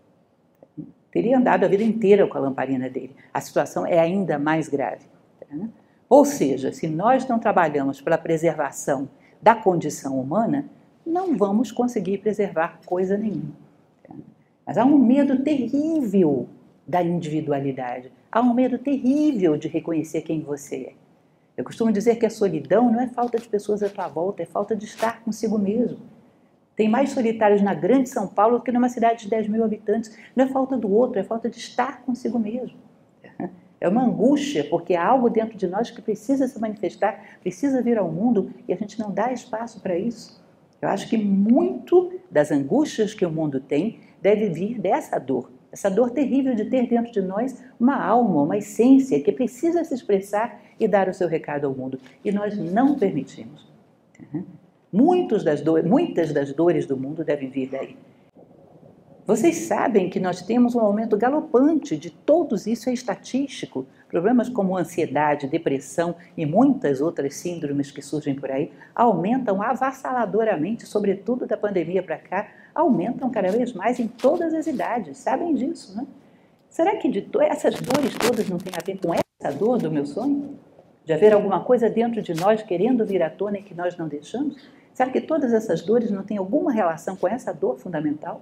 Teria andado a vida inteira com a lamparina dele. A situação é ainda mais grave. Tá? Ou seja, se nós não trabalhamos pela preservação da condição humana, não vamos conseguir preservar coisa nenhuma. Tá? Mas há um medo terrível da individualidade. Há um medo terrível de reconhecer quem você é. Eu costumo dizer que a solidão não é falta de pessoas à tua volta, é falta de estar consigo mesmo. Tem mais solitários na grande São Paulo do que numa cidade de dez mil habitantes. Não é falta do outro, é falta de estar consigo mesmo. É uma angústia, porque há algo dentro de nós que precisa se manifestar, precisa vir ao mundo e a gente não dá espaço para isso. Eu acho que muito das angústias que o mundo tem deve vir dessa dor. Essa dor terrível de ter dentro de nós uma alma, uma essência que precisa se expressar e dar o seu recado ao mundo. E nós não permitimos. Muitos das do... Muitas das dores do mundo devem vir daí. Vocês sabem que nós temos um aumento galopante de todos, isso é estatístico. Problemas como ansiedade, depressão e muitas outras síndromes que surgem por aí aumentam avassaladoramente, sobretudo da pandemia para cá, aumentam cada vez mais em todas as idades. Sabem disso, né? Será que de to... essas dores todas não têm a ver com essa dor do meu sonho? De haver alguma coisa dentro de nós querendo vir à tona e que nós não deixamos? Será que todas essas dores não têm alguma relação com essa dor fundamental?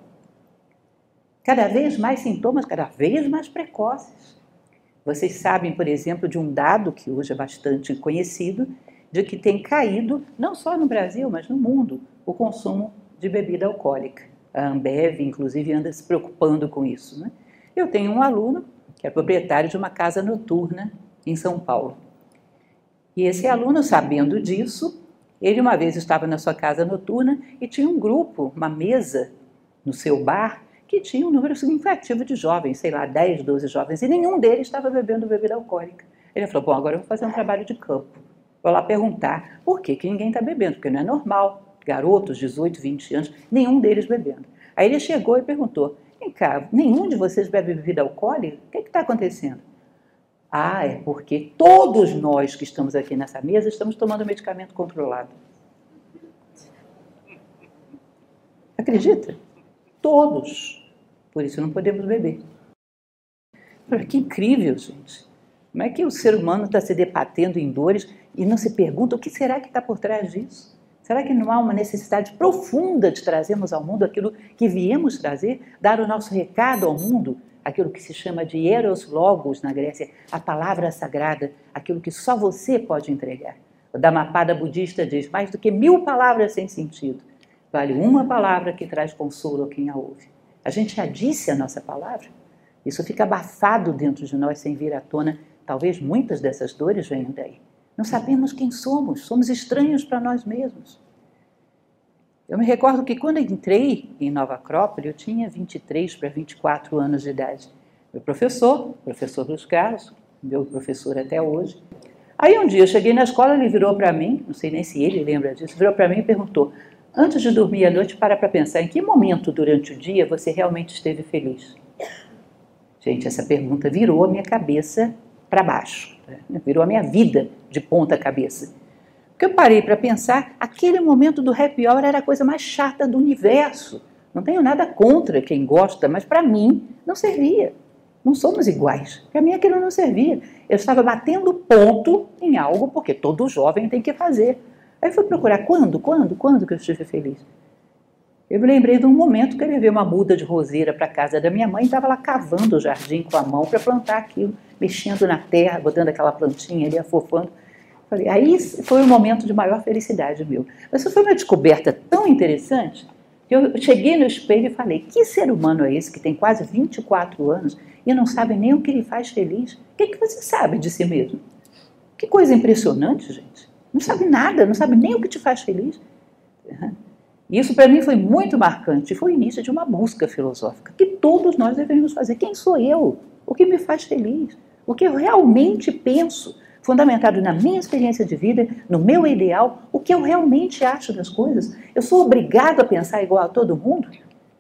Cada vez mais sintomas, cada vez mais precoces. Vocês sabem, por exemplo, de um dado que hoje é bastante conhecido, de que tem caído, não só no Brasil, mas no mundo, o consumo de bebida alcoólica. A Ambev, inclusive, anda se preocupando com isso, né? Eu tenho um aluno que é proprietário de uma casa noturna em São Paulo. E esse aluno, sabendo disso, ele uma vez estava na sua casa noturna e tinha um grupo, uma mesa no seu bar, que tinha um número significativo de jovens, sei lá, dez, doze jovens, e nenhum deles estava bebendo bebida alcoólica. Ele falou, bom, agora eu vou fazer um trabalho de campo. Vou lá perguntar por que, que ninguém está bebendo, porque não é normal, garotos, dezoito, vinte anos, nenhum deles bebendo. Aí ele chegou e perguntou, vem cá, nenhum de vocês bebe bebida alcoólica? O que está acontecendo? Ah, é porque todos nós que estamos aqui nessa mesa estamos tomando medicamento controlado. Acredita? Todos. Por isso não podemos beber. Que incrível, gente. Como é que o ser humano está se debatendo em dores e não se pergunta o que será que está por trás disso? Será que não há uma necessidade profunda de trazermos ao mundo aquilo que viemos trazer? Dar o nosso recado ao mundo? Aquilo que se chama de Eros Logos na Grécia, a palavra sagrada, aquilo que só você pode entregar. O Dhammapada budista diz, mais do que mil palavras sem sentido, vale uma palavra que traz consolo a quem a ouve. A gente já disse a nossa palavra, isso fica abafado dentro de nós sem vir à tona, talvez muitas dessas dores venham daí. Não sabemos quem somos, somos estranhos para nós mesmos. Eu me recordo que quando eu entrei em Nova Acrópole, eu tinha vinte e três para vinte e quatro anos de idade. Meu professor, professor Luiz Carlos, meu professor até hoje. Aí um dia eu cheguei na escola, ele virou para mim, não sei nem se ele lembra disso, virou para mim e perguntou: antes de dormir à noite, para para pensar, em que momento durante o dia você realmente esteve feliz? Gente, essa pergunta virou a minha cabeça para baixo, né? Virou a minha vida de ponta cabeça. Porque eu parei para pensar, aquele momento do happy hour era a coisa mais chata do universo. Não tenho nada contra quem gosta, mas para mim não servia. Não somos iguais. Para mim aquilo não servia. Eu estava batendo ponto em algo, porque todo jovem tem que fazer. Aí fui procurar quando, quando, quando que eu estive feliz. Eu me lembrei de um momento que eu levei uma muda de roseira para a casa da minha mãe e estava lá cavando o jardim com a mão para plantar aquilo, mexendo na terra, botando aquela plantinha ali, afofando. Falei, aí foi um momento de maior felicidade meu. Mas isso foi uma descoberta tão interessante que eu cheguei no espelho e falei, que ser humano é esse que tem quase vinte e quatro anos e não sabe nem o que lhe faz feliz? O que, é que você sabe de si mesmo? Que coisa impressionante, gente. Não sabe nada, não sabe nem o que te faz feliz. Isso para mim foi muito marcante. Foi o início de uma busca filosófica que todos nós devemos fazer. Quem sou eu? O que me faz feliz? O que eu realmente penso? Fundamentado na minha experiência de vida, no meu ideal, o que eu realmente acho das coisas. Eu sou obrigado a pensar igual a todo mundo?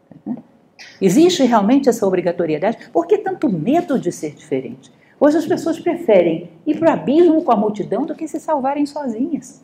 Existe realmente essa obrigatoriedade? Por que tanto medo de ser diferente? Hoje as pessoas preferem ir para o abismo com a multidão do que se salvarem sozinhas.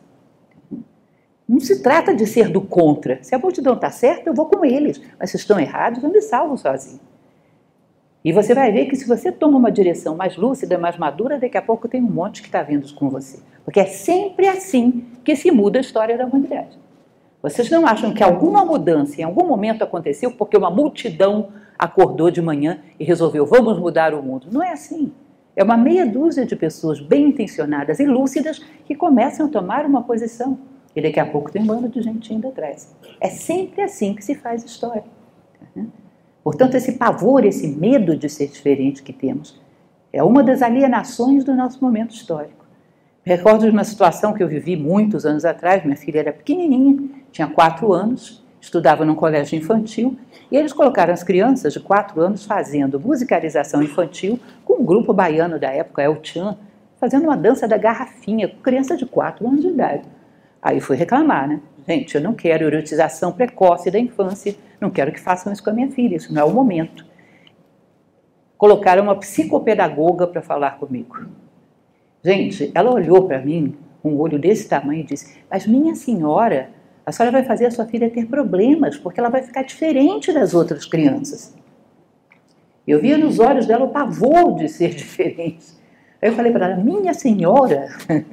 Não se trata de ser do contra. Se a multidão está certa, eu vou com eles. Mas se estão errados, eu me salvo sozinho. E você vai ver que se você toma uma direção mais lúcida, mais madura, daqui a pouco tem um monte que está vindo com você. Porque é sempre assim que se muda a história da humanidade. Vocês não acham que alguma mudança em algum momento aconteceu porque uma multidão acordou de manhã e resolveu, vamos mudar o mundo? Não é assim. É uma meia dúzia de pessoas bem intencionadas e lúcidas que começam a tomar uma posição. E daqui a pouco tem um bando de gente indo atrás. É sempre assim que se faz história. Portanto, esse pavor, esse medo de ser diferente que temos, é uma das alienações do nosso momento histórico. Me recordo de uma situação que eu vivi muitos anos atrás. Minha filha era pequenininha, tinha quatro anos, estudava num colégio infantil, e eles colocaram as crianças de quatro anos fazendo musicalização infantil com um grupo baiano da época, El Chan, fazendo uma dança da garrafinha com criança de quatro anos de idade. Aí fui reclamar, né? Gente, eu não quero erotização precoce da infância, não quero que façam isso com a minha filha, isso não é o momento. Colocaram uma psicopedagoga para falar comigo. Gente, ela olhou para mim, com um olho desse tamanho, e disse, mas minha senhora, a senhora vai fazer a sua filha ter problemas, porque ela vai ficar diferente das outras crianças. Eu via nos olhos dela o pavor de ser diferente. Aí eu falei para ela, minha senhora...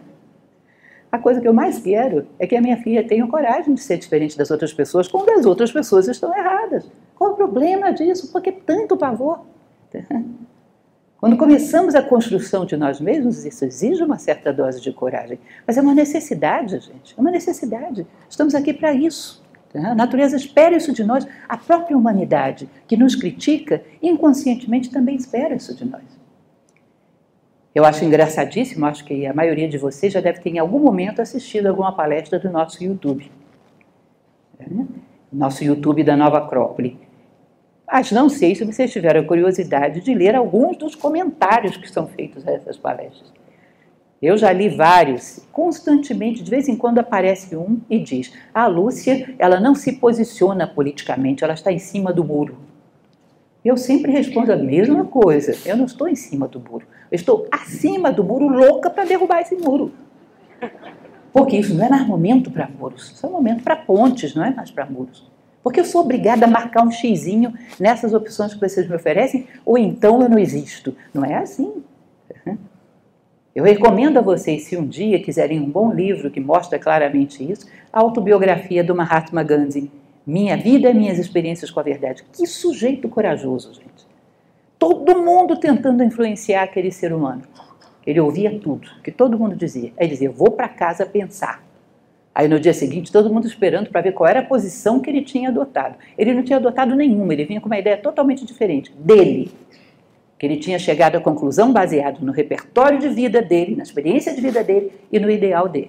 A coisa que eu mais quero é que a minha filha tenha coragem de ser diferente das outras pessoas quando as outras pessoas estão erradas. Qual o problema disso? Por que tanto pavor? Quando começamos a construção de nós mesmos, isso exige uma certa dose de coragem. Mas é uma necessidade, gente. É uma necessidade. Estamos aqui para isso. A natureza espera isso de nós. A própria humanidade, que nos critica, inconscientemente também espera isso de nós. Eu acho engraçadíssimo, acho que a maioria de vocês já deve ter em algum momento assistido alguma palestra do nosso YouTube. Nosso YouTube da Nova Acrópole. Mas não sei se vocês tiveram curiosidade de ler alguns dos comentários que são feitos a essas palestras. Eu já li vários, constantemente, de vez em quando aparece um e diz, a Lúcia, ela não se posiciona politicamente, ela está em cima do muro. Eu sempre respondo a mesma coisa, eu não estou em cima do muro, eu estou acima do muro, louca para derrubar esse muro. Porque isso não é mais momento para muros, isso é um momento para pontes, não é mais para muros. Porque eu sou obrigada a marcar um xizinho nessas opções que vocês me oferecem, ou então eu não existo. Não é assim. Eu recomendo a vocês, se um dia quiserem um bom livro que mostra claramente isso, a autobiografia do Mahatma Gandhi, Minha Vida e Minhas Experiências com a Verdade. Que sujeito corajoso, gente. Todo mundo tentando influenciar aquele ser humano. Ele ouvia tudo, que todo mundo dizia. Aí ele dizia, eu vou para casa pensar. Aí no dia seguinte, todo mundo esperando para ver qual era a posição que ele tinha adotado. Ele não tinha adotado nenhuma, ele vinha com uma ideia totalmente diferente, dele. Que ele tinha chegado à conclusão baseado no repertório de vida dele, na experiência de vida dele e no ideal dele.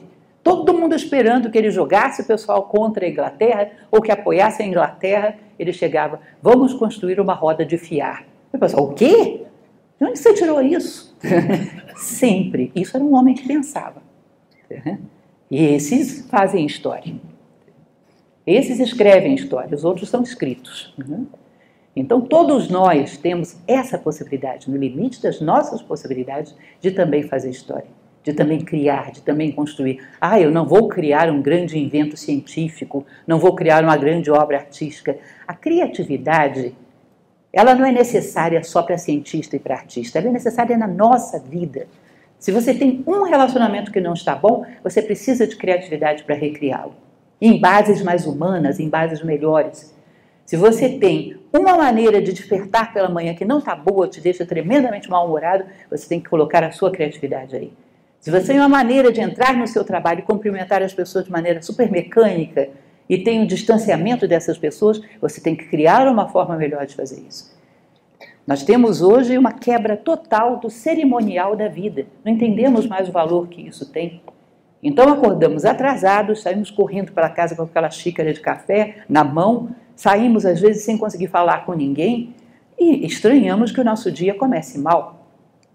Todo mundo esperando que ele jogasse o pessoal contra a Inglaterra ou que apoiasse a Inglaterra. Ele chegava, vamos construir uma roda de fiar. O pessoal, o quê? De onde você tirou isso? Sempre. Isso era um homem que pensava. E esses fazem história. Esses escrevem história, os outros são escritos. Então, todos nós temos essa possibilidade, no limite das nossas possibilidades, de também fazer história, de também criar, de também construir. Ah, eu não vou criar um grande invento científico, não vou criar uma grande obra artística. A criatividade, ela não é necessária só para cientista e para artista, ela é necessária na nossa vida. Se você tem um relacionamento que não está bom, você precisa de criatividade para recriá-lo. Em bases mais humanas, em bases melhores. Se você tem uma maneira de despertar pela manhã que não está boa, te deixa tremendamente mal-humorado, você tem que colocar a sua criatividade aí. Se você tem uma maneira de entrar no seu trabalho e cumprimentar as pessoas de maneira super mecânica e tem um distanciamento dessas pessoas, você tem que criar uma forma melhor de fazer isso. Nós temos hoje uma quebra total do cerimonial da vida. Não entendemos mais o valor que isso tem. Então acordamos atrasados, saímos correndo para casa com aquela xícara de café na mão, saímos às vezes sem conseguir falar com ninguém e estranhamos que o nosso dia comece mal.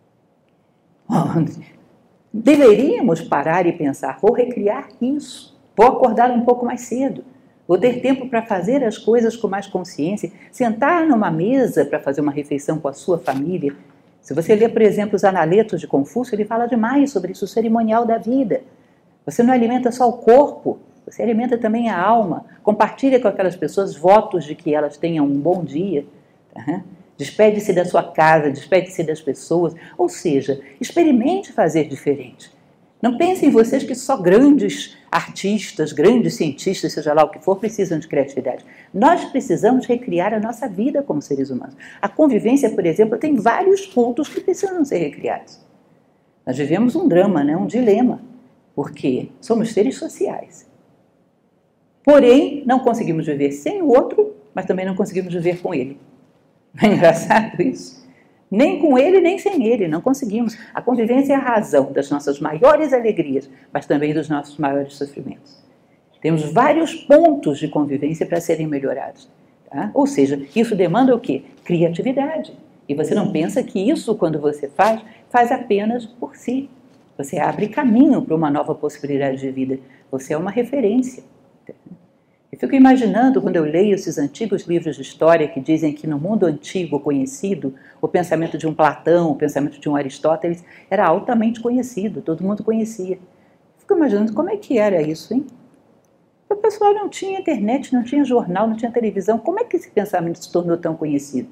Deveríamos parar e pensar, vou recriar isso, vou acordar um pouco mais cedo, vou ter tempo para fazer as coisas com mais consciência, sentar numa mesa para fazer uma refeição com a sua família. Se você ler, por exemplo, os Analetos de Confúcio, ele fala demais sobre isso, o cerimonial da vida. Você não alimenta só o corpo, você alimenta também a alma. Compartilha com aquelas pessoas votos de que elas tenham um bom dia. Tá? Despede-se da sua casa, despede-se das pessoas. Ou seja, experimente fazer diferente. Não pensem vocês que só grandes artistas, grandes cientistas, seja lá o que for, precisam de criatividade. Nós precisamos recriar a nossa vida como seres humanos. A convivência, por exemplo, tem vários pontos que precisam ser recriados. Nós vivemos um drama, né? Um dilema. Porque somos seres sociais. Porém, não conseguimos viver sem o outro, mas também não conseguimos viver com ele. Não é engraçado isso? Nem com ele, nem sem ele, não conseguimos. A convivência é a razão das nossas maiores alegrias, mas também dos nossos maiores sofrimentos. Temos vários pontos de convivência para serem melhorados. Tá? Ou seja, isso demanda o quê? Criatividade. E você não pensa que isso, quando você faz, faz apenas por si. Você abre caminho para uma nova possibilidade de vida. Você é uma referência. Eu fico imaginando, quando eu leio esses antigos livros de história que dizem que no mundo antigo conhecido, o pensamento de um Platão, o pensamento de um Aristóteles era altamente conhecido, todo mundo conhecia. Fico imaginando como é que era isso, hein? O pessoal não tinha internet, não tinha jornal, não tinha televisão. Como é que esse pensamento se tornou tão conhecido?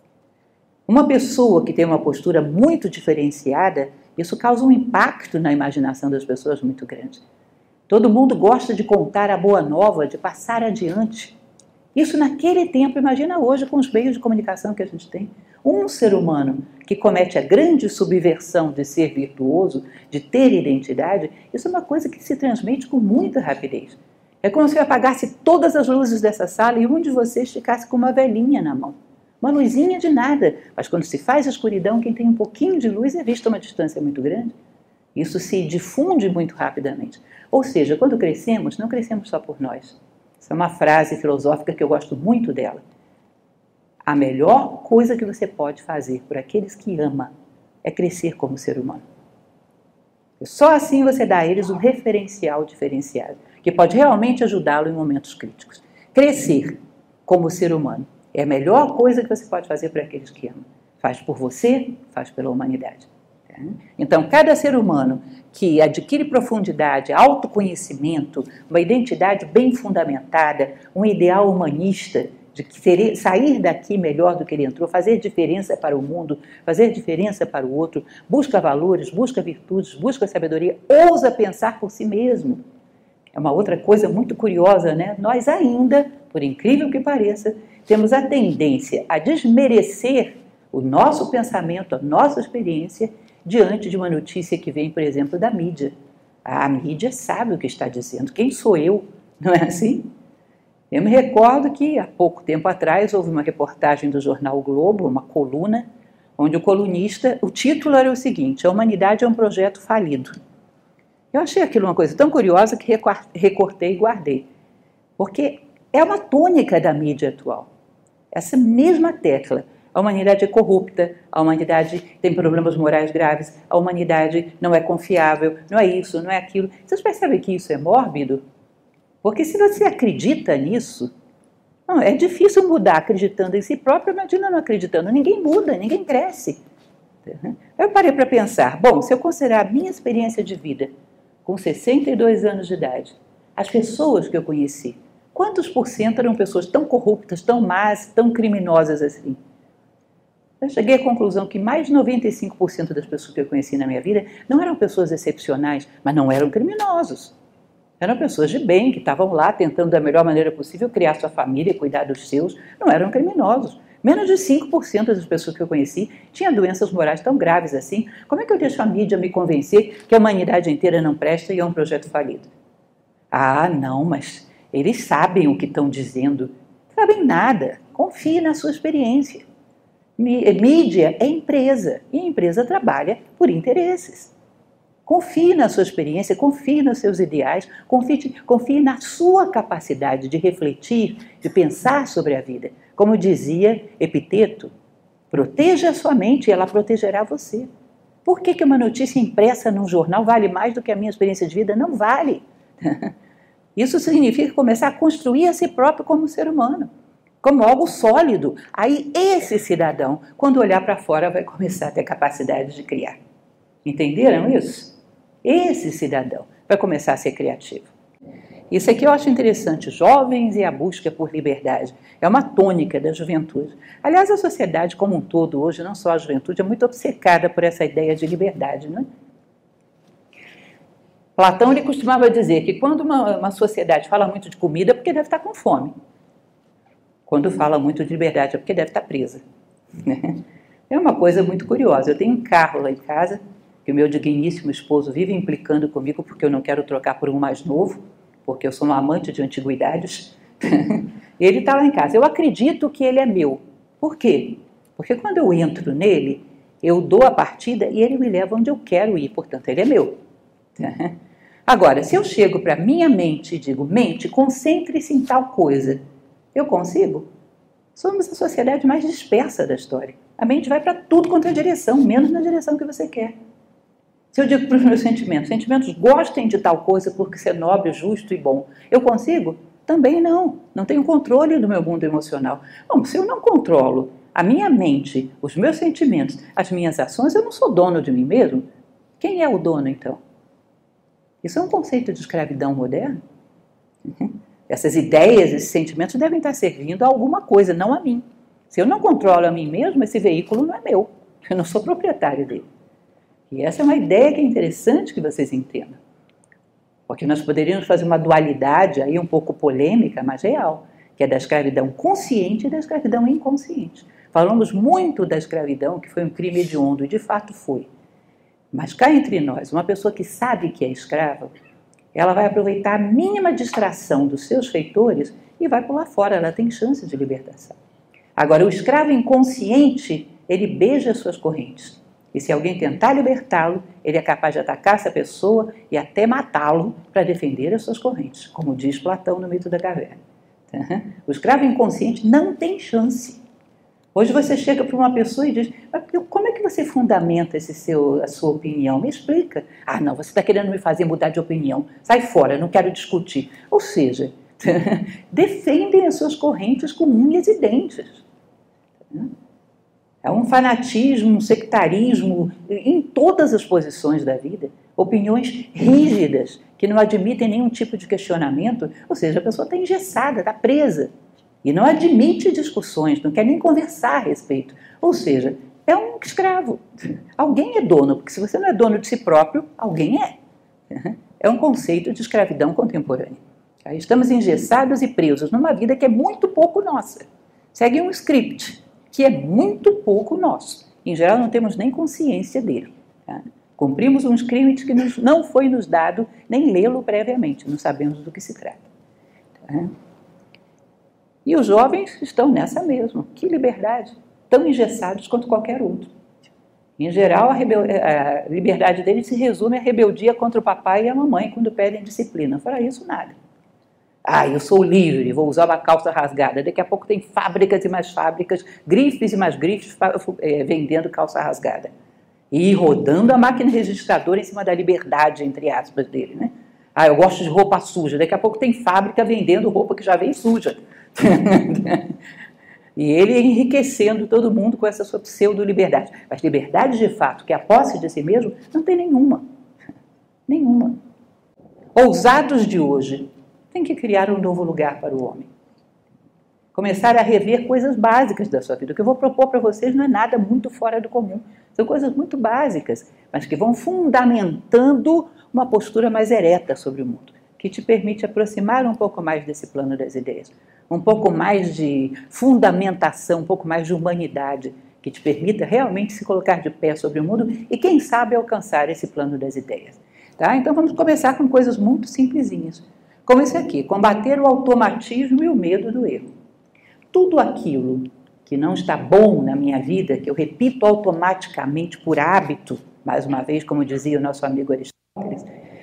Uma pessoa que tem uma postura muito diferenciada, isso causa um impacto na imaginação das pessoas muito grande. Todo mundo gosta de contar a boa nova, de passar adiante. Isso naquele tempo, imagina hoje com os meios de comunicação que a gente tem. Um ser humano que comete a grande subversão de ser virtuoso, de ter identidade, isso é uma coisa que se transmite com muita rapidez. É como se eu apagasse todas as luzes dessa sala e um de vocês ficasse com uma velinha na mão. Uma luzinha de nada, mas quando se faz escuridão, quem tem um pouquinho de luz é visto a uma distância muito grande. Isso se difunde muito rapidamente. Ou seja, quando crescemos, não crescemos só por nós. Essa é uma frase filosófica que eu gosto muito dela. A melhor coisa que você pode fazer por aqueles que ama é crescer como ser humano. Só assim você dá a eles um referencial diferenciado, que pode realmente ajudá-lo em momentos críticos. Crescer como ser humano é a melhor coisa que você pode fazer para aqueles que amam. Faz por você, faz pela humanidade. Então, cada ser humano que adquire profundidade, autoconhecimento, uma identidade bem fundamentada, um ideal humanista, de querer sair daqui melhor do que ele entrou, fazer diferença para o mundo, fazer diferença para o outro, busca valores, busca virtudes, busca sabedoria, ousa pensar por si mesmo. É uma outra coisa muito curiosa, né? Nós ainda, por incrível que pareça, temos a tendência a desmerecer o nosso pensamento, a nossa experiência, diante de uma notícia que vem, por exemplo, da mídia. A mídia sabe o que está dizendo. Quem sou eu? Não é assim? Eu me recordo que, há pouco tempo atrás, houve uma reportagem do jornal o Globo, uma coluna, onde o colunista, o título era o seguinte: a humanidade é um projeto falido. Eu achei aquilo uma coisa tão curiosa que recortei e guardei. Porque é uma tônica da mídia atual. Essa mesma tecla. A humanidade é corrupta, a humanidade tem problemas morais graves, a humanidade não é confiável, não é isso, não é aquilo. Vocês percebem que isso é mórbido? Porque se você acredita nisso, não, é difícil mudar acreditando em si próprio, imagina não acreditando. Ninguém muda, ninguém cresce. Eu parei para pensar, bom, se eu considerar a minha experiência de vida com sessenta e dois anos de idade, as pessoas que eu conheci, quantos por cento eram pessoas tão corruptas, tão más, tão criminosas assim? Eu cheguei à conclusão que mais de noventa e cinco por cento das pessoas que eu conheci na minha vida não eram pessoas excepcionais, mas não eram criminosos. Eram pessoas de bem, que estavam lá tentando da melhor maneira possível criar sua família, cuidar dos seus, não eram criminosos. Menos de cinco por cento das pessoas que eu conheci tinham doenças morais tão graves assim. Como é que eu deixo a mídia me convencer que a humanidade inteira não presta e é um projeto falido? Ah, não, mas eles sabem o que estão dizendo. Não sabem nada. Confie na sua experiência. Mídia é empresa e a empresa trabalha por interesses. Confie na sua experiência, confie nos seus ideais, confie, confie na sua capacidade de refletir, de pensar sobre a vida. Como dizia Epiteto, proteja a sua mente e ela protegerá você. Por que que uma notícia impressa num jornal vale mais do que a minha experiência de vida? Não vale. Isso significa começar a construir a si próprio como ser humano, como algo sólido. Aí esse cidadão, quando olhar para fora, vai começar a ter capacidade de criar. Entenderam isso? Esse cidadão vai começar a ser criativo. Isso aqui eu acho interessante, jovens e a busca por liberdade. É uma tônica da juventude. Aliás, a sociedade como um todo hoje, não só a juventude, é muito obcecada por essa ideia de liberdade, não é? Platão ele costumava dizer que quando uma, uma sociedade fala muito de comida é porque deve estar com fome. Quando fala muito de liberdade é porque deve estar presa. É uma coisa muito curiosa. Eu tenho um carro lá em casa que o meu digníssimo esposo vive implicando comigo porque eu não quero trocar por um mais novo, porque eu sou uma amante de antiguidades. Ele está lá em casa. Eu acredito que ele é meu. Por quê? Porque quando eu entro nele, eu dou a partida e ele me leva onde eu quero ir, portanto, ele é meu. Agora, se eu chego para a minha mente e digo, mente, concentre-se em tal coisa, eu consigo? Somos a sociedade mais dispersa da história. A mente vai para tudo quanto é direção, menos na direção que você quer. Se eu digo para os meus sentimentos, sentimentos gostem de tal coisa porque ser nobre, justo e bom, eu consigo? Também não. Não tenho controle do meu mundo emocional. Bom, se eu não controlo a minha mente, os meus sentimentos, as minhas ações, eu não sou dono de mim mesmo. Quem é o dono, então? Isso é um conceito de escravidão moderna. Essas ideias, esses sentimentos devem estar servindo a alguma coisa, não a mim. Se eu não controlo a mim mesmo, esse veículo não é meu. Eu não sou proprietário dele. E essa é uma ideia que é interessante que vocês entendam. Porque nós poderíamos fazer uma dualidade aí um pouco polêmica, mas real, que é da escravidão consciente e da escravidão inconsciente. Falamos muito da escravidão, que foi um crime hediondo, e de fato foi. Mas cá entre nós, uma pessoa que sabe que é escrava, ela vai aproveitar a mínima distração dos seus feitores e vai pular fora, ela tem chance de libertação. Agora, o escravo inconsciente, ele beija as suas correntes. E se alguém tentar libertá-lo, ele é capaz de atacar essa pessoa e até matá-lo para defender as suas correntes, como diz Platão no Mito da Caverna. O escravo inconsciente não tem chance. Hoje você chega para uma pessoa e diz, mas como é que você fundamenta esse seu, a sua opinião? Me explica. Ah, não, você está querendo me fazer mudar de opinião. Sai fora, não quero discutir. Ou seja, defendem as suas correntes com unhas e dentes. É um fanatismo, um sectarismo em todas as posições da vida. Opiniões rígidas, que não admitem nenhum tipo de questionamento. Ou seja, a pessoa está engessada, está presa. E não admite discussões, não quer nem conversar a respeito. Ou seja, é um escravo. Alguém é dono, porque se você não é dono de si próprio, alguém é. É um conceito de escravidão contemporânea. Estamos engessados e presos numa vida que é muito pouco nossa. Segue um script que é muito pouco nosso. Em geral, não temos nem consciência dele. Tá? Cumprimos um script que nos, não foi nos dado nem lê-lo previamente. Não sabemos do que se trata. Tá? E os jovens estão nessa mesma. Que liberdade! Tão engessados quanto qualquer outro. Em geral, a, rebel... a liberdade dele se resume à rebeldia contra o papai e a mamãe quando pedem disciplina. Fora isso, nada. Ah, eu sou livre, vou usar uma calça rasgada. Daqui a pouco tem fábricas e mais fábricas, grifes e mais grifes é, vendendo calça rasgada. E rodando a máquina registradora em cima da liberdade, entre aspas, dele, né? Ah, eu gosto de roupa suja. Daqui a pouco tem fábrica vendendo roupa que já vem suja. E ele enriquecendo todo mundo com essa sua pseudo-liberdade. Mas liberdade de fato, que é a posse de si mesmo, não tem nenhuma. Nenhuma. Ousados de hoje tem que criar um novo lugar para o homem. Começar a rever coisas básicas da sua vida. O que eu vou propor para vocês não é nada muito fora do comum. São coisas muito básicas, mas que vão fundamentando uma postura mais ereta sobre o mundo, que te permite aproximar um pouco mais desse plano das ideias, um pouco mais de fundamentação, um pouco mais de humanidade, que te permita realmente se colocar de pé sobre o mundo e, quem sabe, alcançar esse plano das ideias. Tá? Então vamos começar com coisas muito simplesinhas, como esse aqui: combater o automatismo e o medo do erro. Tudo aquilo que não está bom na minha vida, que eu repito automaticamente por hábito, mais uma vez, como dizia o nosso amigo Aristóteles,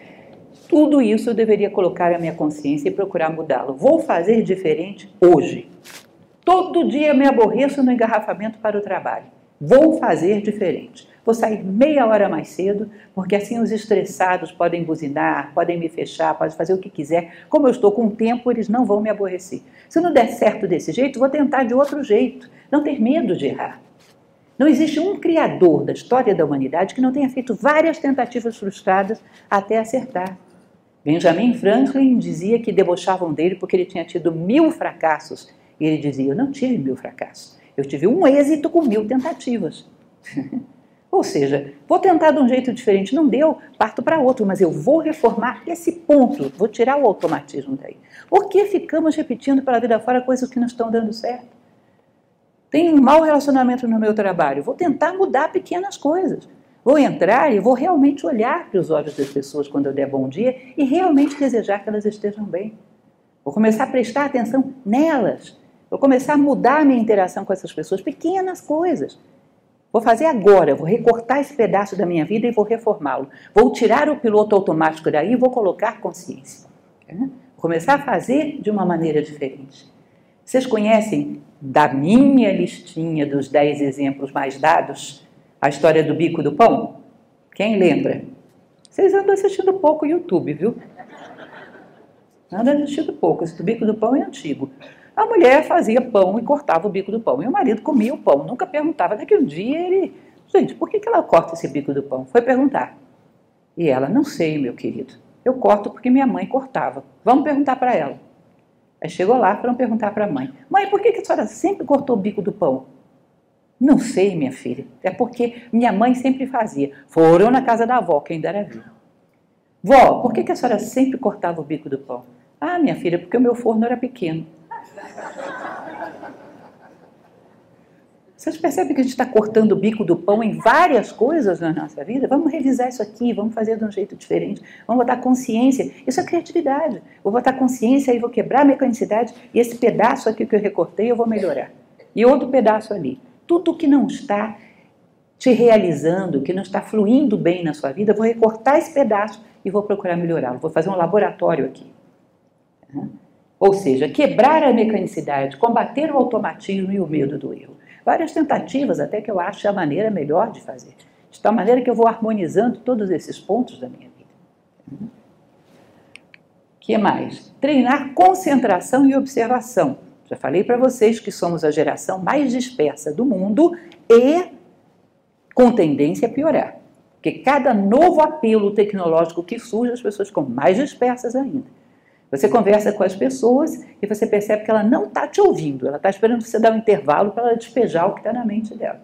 tudo isso eu deveria colocar à minha consciência e procurar mudá-lo. Vou fazer diferente hoje. Todo dia me aborreço no engarrafamento para o trabalho. Vou fazer diferente. Vou sair meia hora mais cedo, porque assim os estressados podem buzinar, podem me fechar, podem fazer o que quiser. Como eu estou com tempo, eles não vão me aborrecer. Se não der certo desse jeito, vou tentar de outro jeito. Não ter medo de errar. Não existe um criador da história da humanidade que não tenha feito várias tentativas frustradas até acertar. Benjamin Franklin dizia que debochavam dele porque ele tinha tido mil fracassos. E ele dizia: eu não tive mil fracassos, eu tive um êxito com mil tentativas. Ou seja, vou tentar de um jeito diferente, não deu, parto para outro, mas eu vou reformar esse ponto, vou tirar o automatismo daí. Por que ficamos repetindo pela vida fora coisas que não estão dando certo? Tem um mau relacionamento no meu trabalho, vou tentar mudar pequenas coisas. Vou entrar e vou realmente olhar para os olhos das pessoas quando eu der bom dia e realmente desejar que elas estejam bem. Vou começar a prestar atenção nelas. Vou começar a mudar a minha interação com essas pessoas, pequenas coisas. Vou fazer agora, vou recortar esse pedaço da minha vida e vou reformá-lo. Vou tirar o piloto automático daí e vou colocar consciência. Vou começar a fazer de uma maneira diferente. Vocês conhecem, da minha listinha dos dez exemplos mais dados, a história do bico do pão? Quem lembra? Vocês andam assistindo pouco o YouTube, viu? Andam assistindo pouco, esse do bico do pão é antigo. A mulher fazia pão e cortava o bico do pão. E o marido comia o pão, nunca perguntava. Daqui um dia ele... Gente, por que ela corta esse bico do pão? Foi perguntar. E ela: não sei, meu querido. Eu corto porque minha mãe cortava. Vamos perguntar para ela. Aí chegou lá, foram perguntar para a mãe. Mãe, por que a senhora sempre cortou o bico do pão? Não sei, minha filha. É porque minha mãe sempre fazia. Foram na casa da avó, que ainda era viva. Vó, por que a senhora sempre cortava o bico do pão? Ah, minha filha, porque o meu forno era pequeno. Vocês percebem que a gente está cortando o bico do pão em várias coisas na nossa vida? Vamos revisar isso aqui, vamos fazer de um jeito diferente, vamos botar consciência. Isso é criatividade. Vou botar consciência e vou quebrar a mecanicidade e esse pedaço aqui que eu recortei eu vou melhorar. E outro pedaço ali. Tudo que não está te realizando, que não está fluindo bem na sua vida, eu vou recortar esse pedaço e vou procurar melhorá-lo. Vou fazer um laboratório aqui. Ou seja, quebrar a mecanicidade, combater o automatismo e o medo do erro. Várias tentativas até que eu acho a maneira melhor de fazer. De tal maneira que eu vou harmonizando todos esses pontos da minha vida. O que mais? Treinar concentração e observação. Já falei para vocês que somos a geração mais dispersa do mundo e com tendência a piorar. Porque cada novo apelo tecnológico que surge, as pessoas ficam mais dispersas ainda. Você conversa com as pessoas e você percebe que ela não está te ouvindo, ela está esperando você dar um intervalo para ela despejar o que está na mente dela.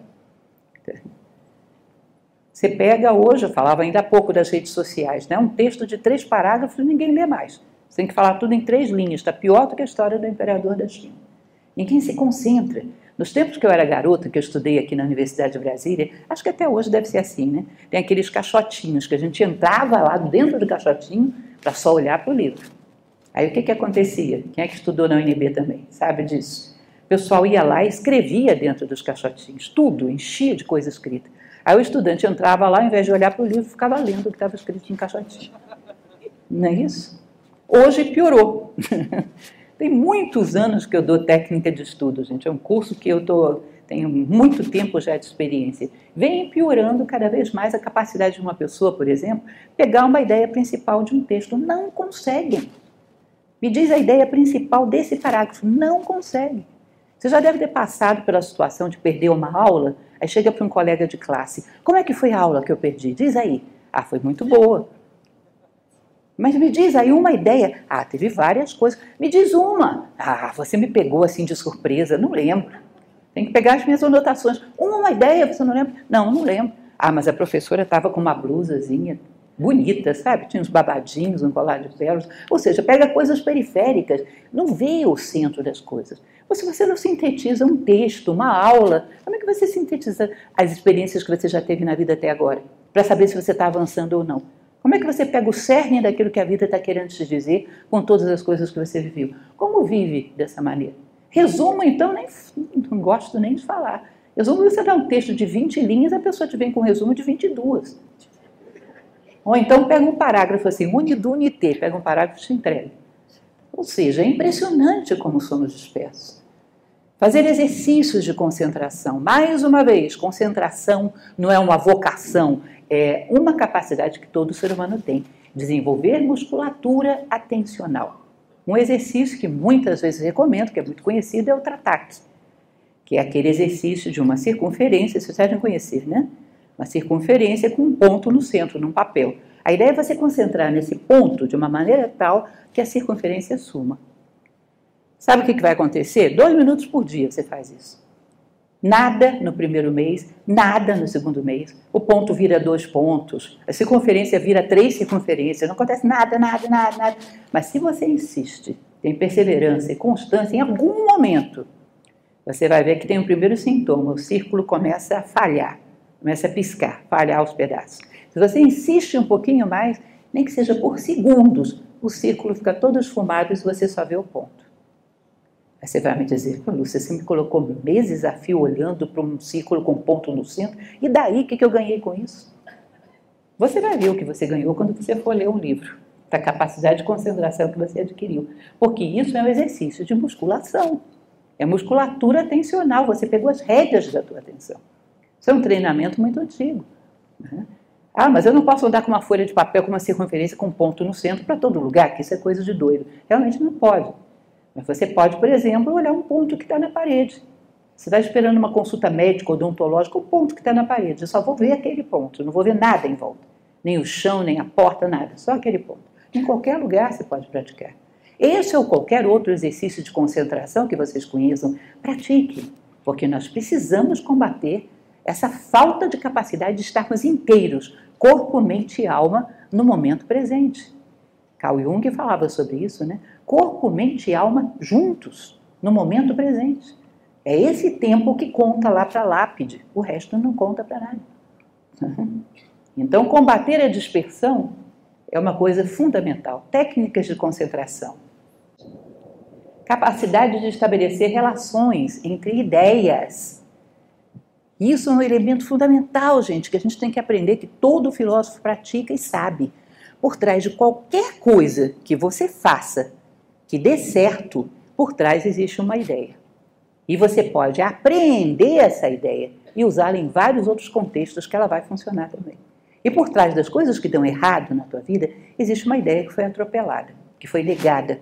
Você pega hoje, eu falava ainda há pouco das redes sociais, né, um texto de três parágrafos e ninguém lê mais. Você tem que falar tudo em três linhas, está pior do que a história do imperador da China. Ninguém se concentra. Nos tempos que eu era garota, que eu estudei aqui na Universidade de Brasília, acho que até hoje deve ser assim, né? Tem aqueles caixotinhos que a gente entrava lá dentro do caixotinho para só olhar para o livro. Aí o que, que acontecia? Quem é que estudou na U N B também sabe disso? O pessoal ia lá e escrevia dentro dos caixotinhos, tudo, enchia de coisa escrita. Aí o estudante entrava lá, ao invés de olhar para o livro, ficava lendo o que estava escrito em caixotinho. Não é isso? Hoje piorou. Tem muitos anos que eu dou técnica de estudo, gente. É um curso que eu tô, tenho muito tempo já de experiência. Vem piorando cada vez mais a capacidade de uma pessoa, por exemplo, pegar uma ideia principal de um texto. Não conseguem. Me diz a ideia principal desse parágrafo. Não conseguem. Você já deve ter passado pela situação de perder uma aula, aí chega para um colega de classe. Como é que foi a aula que eu perdi? Diz aí. Ah, foi muito boa. Mas me diz aí uma ideia. Ah, teve várias coisas. Me diz uma. Ah, você me pegou assim de surpresa. Não lembro. Tem que pegar as minhas anotações. Uma ideia, você não lembra? Não, não lembro. Ah, mas a professora estava com uma blusazinha bonita, sabe? Tinha uns babadinhos, um colar de pérolas. Ou seja, pega coisas periféricas. Não vê o centro das coisas. Ou se você não sintetiza um texto, uma aula, como é que você sintetiza as experiências que você já teve na vida até agora? Para saber se você está avançando ou não. Como é que você pega o cerne daquilo que a vida está querendo te dizer com todas as coisas que você viveu? Como vive dessa maneira? Resumo, então, nem, não gosto nem de falar. Resumo, você dá um texto de vinte linhas, a pessoa te vem com um resumo de vinte e duas. Ou então pega um parágrafo assim, unido, unité, pega um parágrafo e te entrega. Ou seja, é impressionante como somos dispersos. Fazer exercícios de concentração. Mais uma vez, concentração não é uma vocação, é uma capacidade que todo ser humano tem. Desenvolver musculatura atencional. Um exercício que muitas vezes recomendo, que é muito conhecido, é o Trataque, que é aquele exercício de uma circunferência, vocês devem conhecer, né? Uma circunferência com um ponto no centro, num papel. A ideia é você concentrar nesse ponto de uma maneira tal que a circunferência suma. Sabe o que vai acontecer? Dois minutos por dia você faz isso. Nada no primeiro mês, nada no segundo mês. O ponto vira dois pontos, a circunferência vira três circunferências. Não acontece nada, nada, nada, nada. Mas se você insiste, tem perseverança e constância, em algum momento, você vai ver que tem o primeiro sintoma. O círculo começa a falhar, começa a piscar, falhar aos pedaços. Se você insiste um pouquinho mais, nem que seja por segundos, o círculo fica todo esfumado e você só vê o ponto. Aí você vai me dizer, Lúcia, você me colocou meses a fio olhando para um círculo com ponto no centro, e daí o que, que eu ganhei com isso? Você vai ver o que você ganhou quando você for ler um livro, da capacidade de concentração que você adquiriu. Porque isso é um exercício de musculação, é musculatura atencional, você pegou as rédeas da tua atenção. Isso é um treinamento muito antigo. Né? Ah, mas eu não posso andar com uma folha de papel com uma circunferência com ponto no centro para todo lugar, que isso é coisa de doido. Realmente não pode. Mas você pode, por exemplo, olhar um ponto que está na parede. Você está esperando uma consulta médica, odontológica, o ponto que está na parede. Eu só vou ver aquele ponto, eu não vou ver nada em volta. Nem o chão, nem a porta, nada. Só aquele ponto. Em qualquer lugar você pode praticar. Esse ou qualquer outro exercício de concentração que vocês conheçam, pratique. Porque nós precisamos combater essa falta de capacidade de estarmos inteiros, corpo, mente e alma, no momento presente. Carl Jung falava sobre isso, né? Corpo, mente e alma juntos, no momento presente. É esse tempo que conta lá para a lápide, o resto não conta para nada. Então, combater a dispersão é uma coisa fundamental. Técnicas de concentração. Capacidade de estabelecer relações entre ideias. Isso é um elemento fundamental, gente, que a gente tem que aprender, que todo filósofo pratica e sabe. Por trás de qualquer coisa que você faça, que dê certo, por trás existe uma ideia. E você pode apreender essa ideia e usá-la em vários outros contextos que ela vai funcionar também. E por trás das coisas que dão errado na tua vida, existe uma ideia que foi atropelada, que foi negada.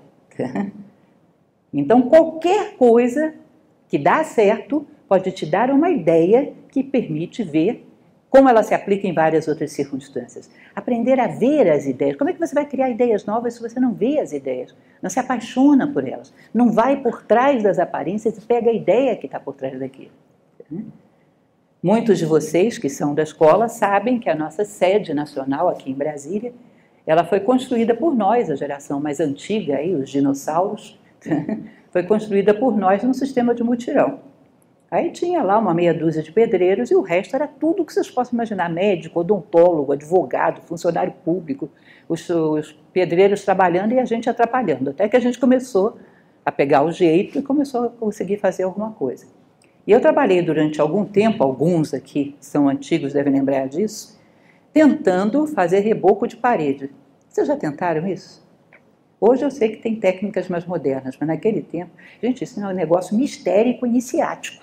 Então, qualquer coisa que dá certo pode te dar uma ideia que permite ver como ela se aplica em várias outras circunstâncias. Aprender a ver as ideias. Como é que você vai criar ideias novas se você não vê as ideias? Não se apaixona por elas. Não vai por trás das aparências e pega a ideia que está por trás daquilo. Muitos de vocês que são da escola sabem que a nossa sede nacional aqui em Brasília, ela foi construída por nós, a geração mais antiga, aí, os dinossauros, foi construída por nós num sistema de mutirão. Aí tinha lá uma meia dúzia de pedreiros e o resto era tudo que vocês possam imaginar, médico, odontólogo, advogado, funcionário público, os, os pedreiros trabalhando e a gente atrapalhando, até que a gente começou a pegar o jeito e começou a conseguir fazer alguma coisa. E eu trabalhei durante algum tempo, alguns aqui são antigos, devem lembrar disso, tentando fazer reboco de parede. Vocês já tentaram isso? Hoje eu sei que tem técnicas mais modernas, mas naquele tempo, gente, isso é um negócio mistérico e iniciático.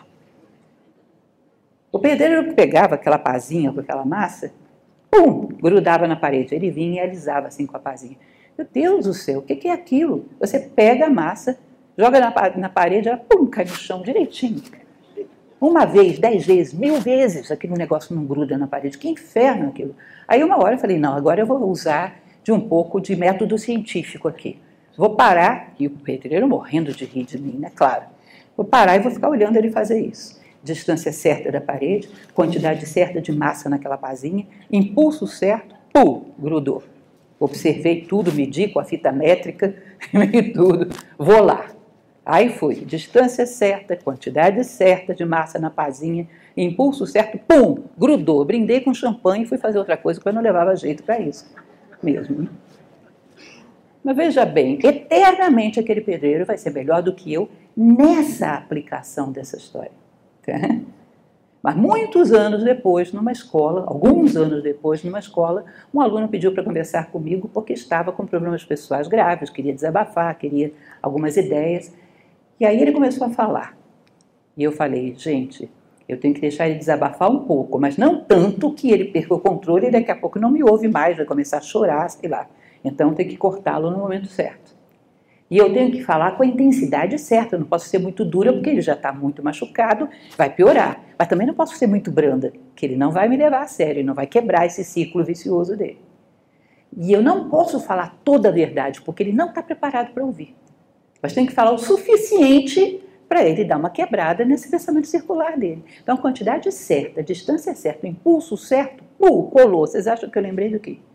O pedreiro pegava aquela pazinha com aquela massa, pum, grudava na parede. Ele vinha e alisava assim com a pazinha. Meu Deus do céu, o que é aquilo? Você pega a massa, joga na, na parede, ela pum, cai no chão direitinho. Uma vez, dez vezes, mil vezes, aquele negócio não gruda na parede. Que inferno aquilo. Aí uma hora eu falei, não, agora eu vou usar de um pouco de método científico aqui. Vou parar, e o pedreiro morrendo de rir de mim, né? Claro. Vou parar e vou ficar olhando ele fazer isso. Distância certa da parede, quantidade certa de massa naquela pazinha, impulso certo, pum, grudou. Observei tudo, medi com a fita métrica, e tudo. Vou lá. Aí fui, distância certa, quantidade certa de massa na pazinha, impulso certo, pum, grudou. Brindei com champanhe e fui fazer outra coisa, porque eu não levava jeito para isso mesmo. Né? Mas veja bem, eternamente aquele pedreiro vai ser melhor do que eu nessa aplicação dessa história. Tá? Mas muitos anos depois, numa escola, alguns anos depois, numa escola, um aluno pediu para conversar comigo porque estava com problemas pessoais graves, queria desabafar, queria algumas ideias. E aí ele começou a falar. E eu falei, gente, eu tenho que deixar ele desabafar um pouco, mas não tanto que ele perca o controle e daqui a pouco não me ouve mais, vai começar a chorar, sei lá. Então tem que cortá-lo no momento certo. E eu tenho que falar com a intensidade certa, eu não posso ser muito dura porque ele já está muito machucado, vai piorar. Mas também não posso ser muito branda, que ele não vai me levar a sério, ele não vai quebrar esse ciclo vicioso dele. E eu não posso falar toda a verdade, porque ele não está preparado para ouvir. Mas tem que falar o suficiente para ele dar uma quebrada nesse pensamento circular dele. Então, a quantidade certa, a distância certa, o impulso certo, pum, colou. Vocês acham que eu lembrei do quê?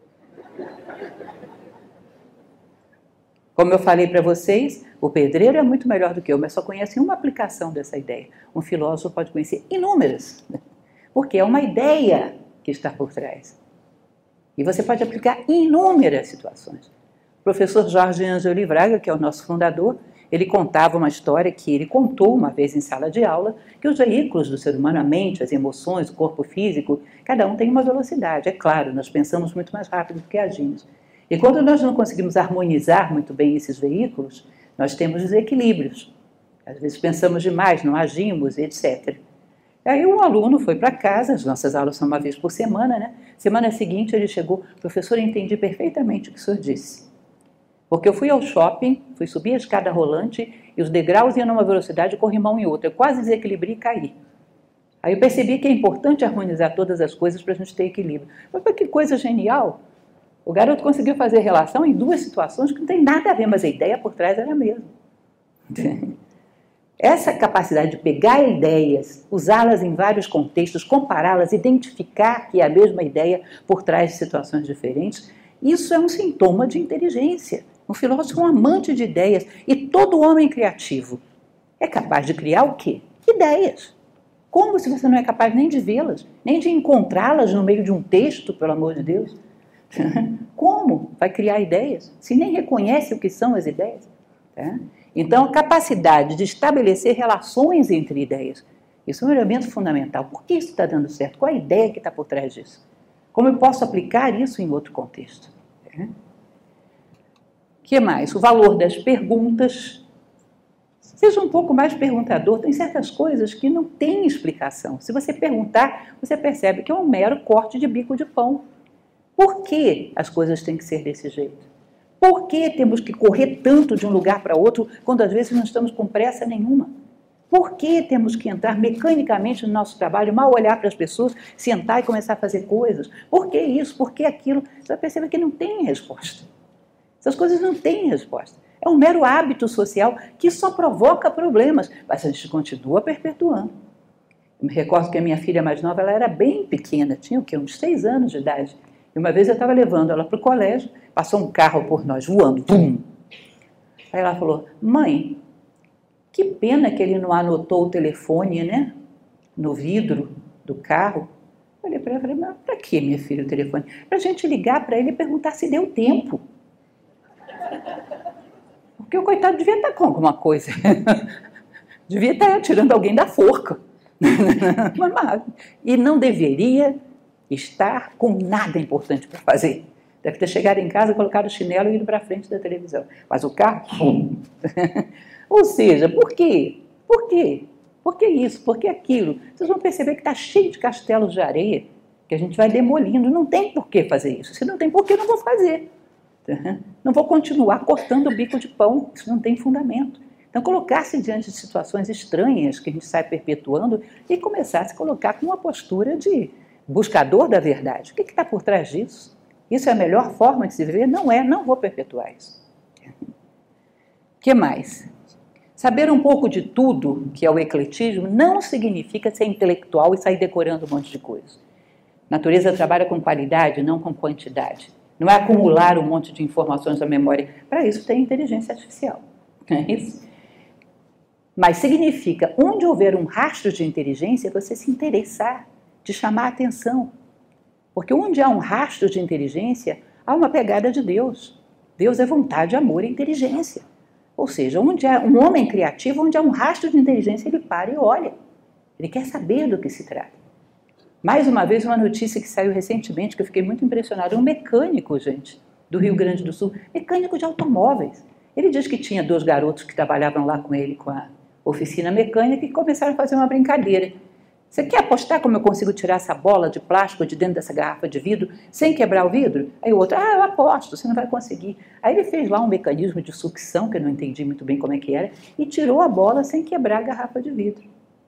Como eu falei para vocês, o pedreiro é muito melhor do que eu, mas só conhece uma aplicação dessa ideia. Um filósofo pode conhecer inúmeras, porque é uma ideia que está por trás. E você pode aplicar em inúmeras situações. O professor Jorge Ângelo Braga, que é o nosso fundador, ele contava uma história que ele contou uma vez em sala de aula, que os veículos do ser humano, a mente, as emoções, o corpo físico, cada um tem uma velocidade. É claro, nós pensamos muito mais rápido do que agimos. E quando nós não conseguimos harmonizar muito bem esses veículos, nós temos desequilíbrios. Às vezes pensamos demais, não agimos, etcétera. Aí um aluno foi para casa, as nossas aulas são uma vez por semana, né? Semana seguinte ele chegou, professor, eu entendi perfeitamente o que o senhor disse. Porque eu fui ao shopping, fui subir a escada rolante e os degraus iam numa velocidade, eu corri mão em outra. Eu quase desequilibrei e caí. Aí eu percebi que é importante harmonizar todas as coisas para a gente ter equilíbrio. Mas que coisa genial! O garoto conseguiu fazer relação em duas situações que não tem nada a ver, mas a ideia por trás era a mesma. Essa capacidade de pegar ideias, usá-las em vários contextos, compará-las, identificar que é a mesma ideia por trás de situações diferentes, isso é um sintoma de inteligência. Um filósofo é um amante de ideias e todo homem criativo é capaz de criar o quê? Ideias. Como se você não é capaz nem de vê-las, nem de encontrá-las no meio de um texto, pelo amor de Deus? Como vai criar ideias se nem reconhece o que são as ideias? Tá? Então, a capacidade de estabelecer relações entre ideias, isso é um elemento fundamental. Por que isso está dando certo? Qual a ideia que está por trás disso? Como eu posso aplicar isso em outro contexto? O tá? que mais? O valor das perguntas. Seja um pouco mais perguntador. Tem certas coisas que não têm explicação. Se você perguntar, você percebe que é um mero corte de bico de pão. Por que as coisas têm que ser desse jeito? Por que temos que correr tanto de um lugar para outro quando às vezes não estamos com pressa nenhuma? Por que temos que entrar mecanicamente no nosso trabalho, mal olhar para as pessoas, sentar e começar a fazer coisas? Por que isso? Por que aquilo? Você vai perceber que não tem resposta. Essas coisas não têm resposta. É um mero hábito social que só provoca problemas, mas a gente continua perpetuando. Eu me recordo que a minha filha mais nova ela era bem pequena, tinha o quê? Uns seis anos de idade. E uma vez eu estava levando ela para o colégio, passou um carro por nós, voando, pum. Aí ela falou, mãe, que pena que ele não anotou o telefone, né? No vidro do carro. Eu olhei para ela e falei, mas para que, minha filha, o telefone? Para a gente ligar para ele e perguntar se deu tempo. Porque o coitado devia estar com alguma coisa. Devia estar tirando alguém da forca. E não deveria estar com nada importante para fazer. Deve ter chegado em casa, colocado o chinelo e ido para frente da televisão. Mas o carro, pum. Ou seja, por quê? Por quê? Por que isso? Por que aquilo? Vocês vão perceber que está cheio de castelos de areia que a gente vai demolindo. Não tem por que fazer isso. Se não tem por que, não vou fazer. Não vou continuar cortando o bico de pão. Isso não tem fundamento. Então, colocar-se diante de situações estranhas que a gente sai perpetuando e começar a se colocar com uma postura de buscador da verdade. O que está por trás disso? Isso é a melhor forma de se viver? Não é, não vou perpetuar isso. O que mais? Saber um pouco de tudo, que é o ecletismo, não significa ser intelectual e sair decorando um monte de coisa. A natureza trabalha com qualidade, não com quantidade. Não é acumular um monte de informações na memória. Para isso tem inteligência artificial. Não é isso? Mas significa, onde houver um rastro de inteligência, você se interessar, de chamar a atenção. Porque onde há um rastro de inteligência, há uma pegada de Deus. Deus é vontade, amor e inteligência. Ou seja, onde há um homem criativo, onde há um rastro de inteligência, ele para e olha. Ele quer saber do que se trata. Mais uma vez, uma notícia que saiu recentemente, que eu fiquei muito impressionada. Um mecânico, gente, do Rio Grande do Sul, mecânico de automóveis. Ele diz que tinha dois garotos que trabalhavam lá com ele, com a oficina mecânica, e começaram a fazer uma brincadeira. Você quer apostar como eu consigo tirar essa bola de plástico de dentro dessa garrafa de vidro sem quebrar o vidro? Aí o outro, ah, eu aposto, você não vai conseguir. Aí ele fez lá um mecanismo de sucção, que eu não entendi muito bem como é que era, e tirou a bola sem quebrar a garrafa de vidro.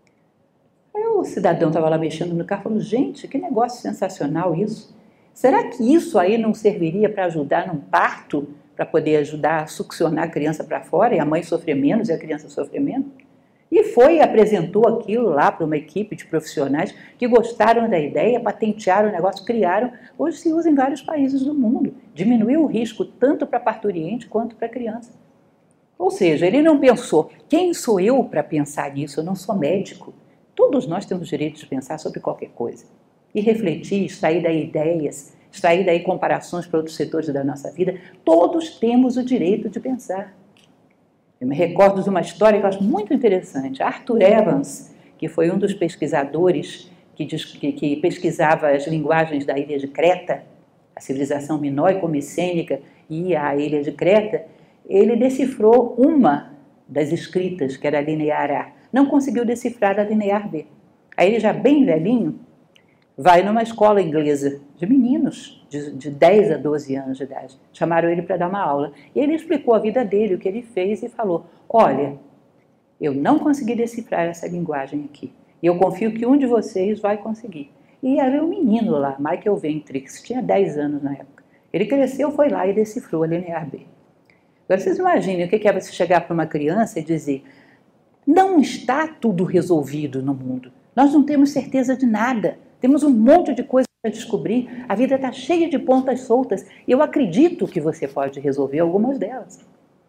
Aí o cidadão estava lá mexendo no carro e falou, gente, que negócio sensacional isso. Será que isso aí não serviria para ajudar num parto, para poder ajudar a succionar a criança para fora e a mãe sofrer menos e a criança sofrer menos? E foi e apresentou aquilo lá para uma equipe de profissionais que gostaram da ideia, patentearam o negócio, criaram. Hoje se usa em vários países do mundo. Diminuiu o risco tanto para parturiente quanto para criança. Ou seja, ele não pensou, quem sou eu para pensar nisso? Eu não sou médico. Todos nós temos o direito de pensar sobre qualquer coisa. E refletir, extrair daí ideias, extrair daí comparações para outros setores da nossa vida. Todos temos o direito de pensar. Eu me recordo de uma história que eu acho muito interessante. Arthur Evans, que foi um dos pesquisadores que, que, que pesquisava as linguagens da ilha de Creta, a civilização minoico-micênica e a ilha de Creta, ele decifrou uma das escritas, que era a linear A. Não conseguiu decifrar a linear B. Aí ele, já bem velhinho, vai numa escola inglesa de meninos de, de dez a doze anos de idade. Chamaram ele para dar uma aula. E ele explicou a vida dele, o que ele fez e falou, olha, eu não consegui decifrar essa linguagem aqui. E eu confio que um de vocês vai conseguir. E havia um menino lá, Michael Ventrix, tinha dez anos na época. Ele cresceu, foi lá e decifrou a linear B. Agora vocês imaginem o que é você chegar para uma criança e dizer, não está tudo resolvido no mundo. Nós não temos certeza de nada. Temos um monte de coisas para descobrir. A vida está cheia de pontas soltas. E eu acredito que você pode resolver algumas delas.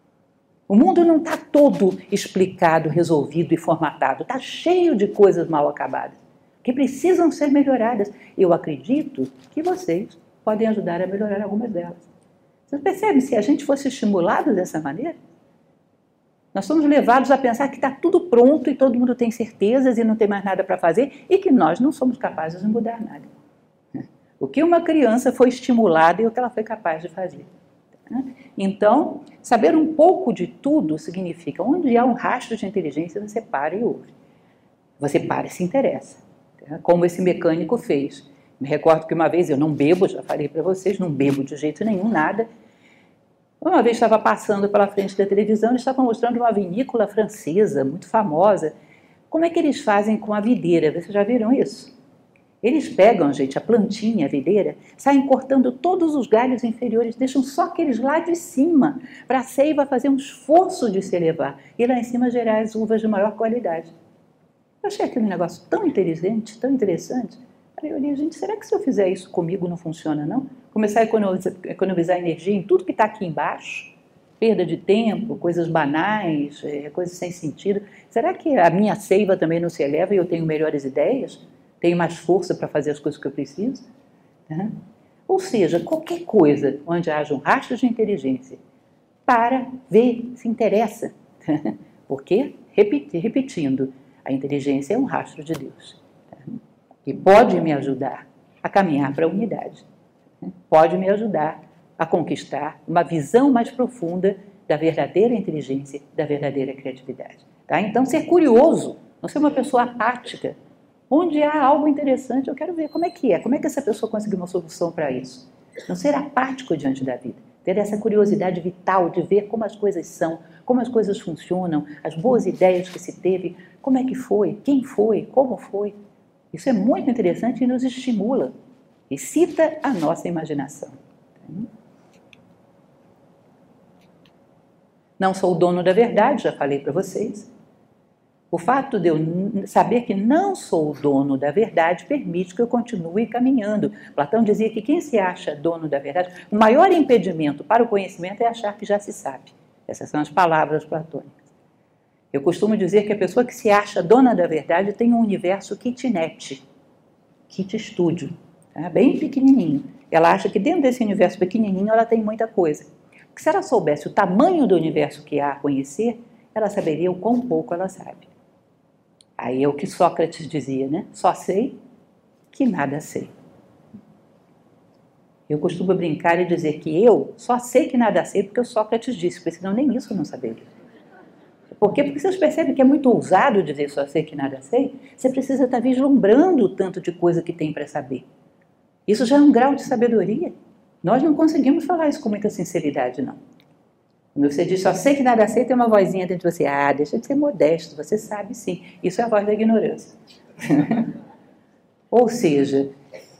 O mundo não está todo explicado, resolvido e formatado. Está cheio de coisas mal acabadas, que precisam ser melhoradas. Eu acredito que vocês podem ajudar a melhorar algumas delas. Vocês percebem? Se a gente fosse estimulado dessa maneira, nós somos levados a pensar que está tudo pronto e todo mundo tem certezas e não tem mais nada para fazer e que nós não somos capazes de mudar nada. O que uma criança foi estimulada e o que ela foi capaz de fazer. Então, saber um pouco de tudo significa, onde há um rastro de inteligência, você para e ouve. Você para e se interessa, como esse mecânico fez. Me recordo que uma vez, eu não bebo, já falei para vocês, não bebo de jeito nenhum, nada. Uma vez estava passando pela frente da televisão, eles estavam mostrando uma vinícola francesa, muito famosa. Como é que eles fazem com a videira? Vocês já viram isso? Eles pegam, gente, a plantinha, a videira, saem cortando todos os galhos inferiores, deixam só aqueles lá de cima, para a seiva fazer um esforço de se elevar, e lá em cima gerar as uvas de maior qualidade. Eu achei aquele negócio tão inteligente, tão interessante. Aí eu olhei, gente, será que se eu fizer isso comigo não funciona, não? Começar a economizar, economizar energia em tudo que está aqui embaixo, perda de tempo, coisas banais, é, coisas sem sentido. Será que a minha seiva também não se eleva e eu tenho melhores ideias? Tenho mais força para fazer as coisas que eu preciso? Uhum. Ou seja, qualquer coisa onde haja um rastro de inteligência, para, vê, se interessa. Por quê? Repetindo, a inteligência é um rastro de Deus, que pode me ajudar a caminhar para a unidade, pode me ajudar a conquistar uma visão mais profunda da verdadeira inteligência, da verdadeira criatividade. Tá? Então, ser curioso, não ser uma pessoa apática. Onde há algo interessante, eu quero ver como é que é, como é que essa pessoa conseguiu uma solução para isso. Não ser apático diante da vida, ter essa curiosidade vital de ver como as coisas são, como as coisas funcionam, as boas ideias que se teve, como é que foi, quem foi, como foi. Isso é muito interessante e nos estimula, excita a nossa imaginação. Não sou o dono da verdade, já falei para vocês. O fato de eu saber que não sou o dono da verdade permite que eu continue caminhando. Platão dizia que quem se acha dono da verdade, o maior impedimento para o conhecimento é achar que já se sabe. Essas são as palavras platônicas. Eu costumo dizer que a pessoa que se acha dona da verdade tem um universo kitnet, kit estúdio, tá? Bem pequenininho. Ela acha que dentro desse universo pequenininho ela tem muita coisa. Porque se ela soubesse o tamanho do universo que há a conhecer, ela saberia o quão pouco ela sabe. Aí é o que Sócrates dizia, né? Só sei que nada sei. Eu costumo brincar e dizer que eu só sei que nada sei porque o Sócrates disse, porque senão nem isso eu não saberia. Por quê? Porque vocês percebem que é muito ousado dizer só sei que nada sei? Você precisa estar vislumbrando o tanto de coisa que tem para saber. Isso já é um grau de sabedoria. Nós não conseguimos falar isso com muita sinceridade, não. Quando você diz só sei que nada sei, tem uma vozinha dentro de você. Ah, deixa de ser modesto, você sabe sim. Isso é a voz da ignorância. Ou seja,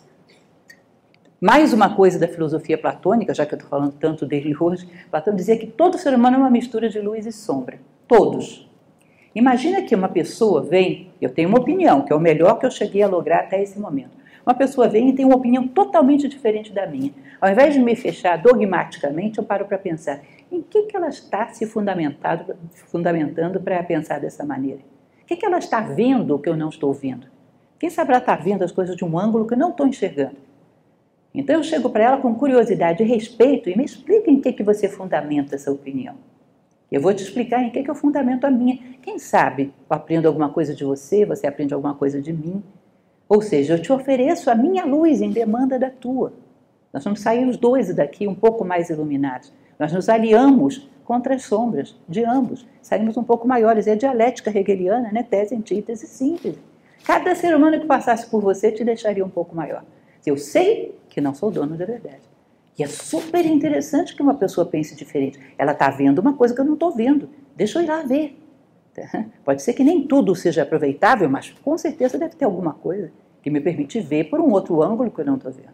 mais uma coisa da filosofia platônica, já que eu estou falando tanto dele hoje, Platão dizia que todo ser humano é uma mistura de luz e sombra. Todos. Imagina que uma pessoa vem, eu tenho uma opinião, que é o melhor que eu cheguei a lograr até esse momento. Uma pessoa vem e tem uma opinião totalmente diferente da minha. Ao invés de me fechar dogmaticamente, eu paro para pensar em que, que ela está se fundamentando, fundamentando para pensar dessa maneira. O que, que ela está vendo que eu não estou vendo? Quem sabe ela está vendo as coisas de um ângulo que eu não estou enxergando. Então eu chego para ela com curiosidade e respeito e me explica em que, que você fundamenta essa opinião. Eu vou te explicar em que, que eu fundamento a minha. Quem sabe eu aprendo alguma coisa de você, você aprende alguma coisa de mim. Ou seja, eu te ofereço a minha luz em demanda da tua. Nós vamos sair os dois daqui um pouco mais iluminados. Nós nos aliamos contra as sombras de ambos. Saímos um pouco maiores. É a dialética hegeliana, né? Tese, antítese, síntese. Cada ser humano que passasse por você te deixaria um pouco maior. Eu sei que não sou dono da verdade. E é super interessante que uma pessoa pense diferente. Ela está vendo uma coisa que eu não estou vendo. Deixa eu ir lá ver. Pode ser que nem tudo seja aproveitável, mas com certeza deve ter alguma coisa que me permite ver por um outro ângulo que eu não estou vendo.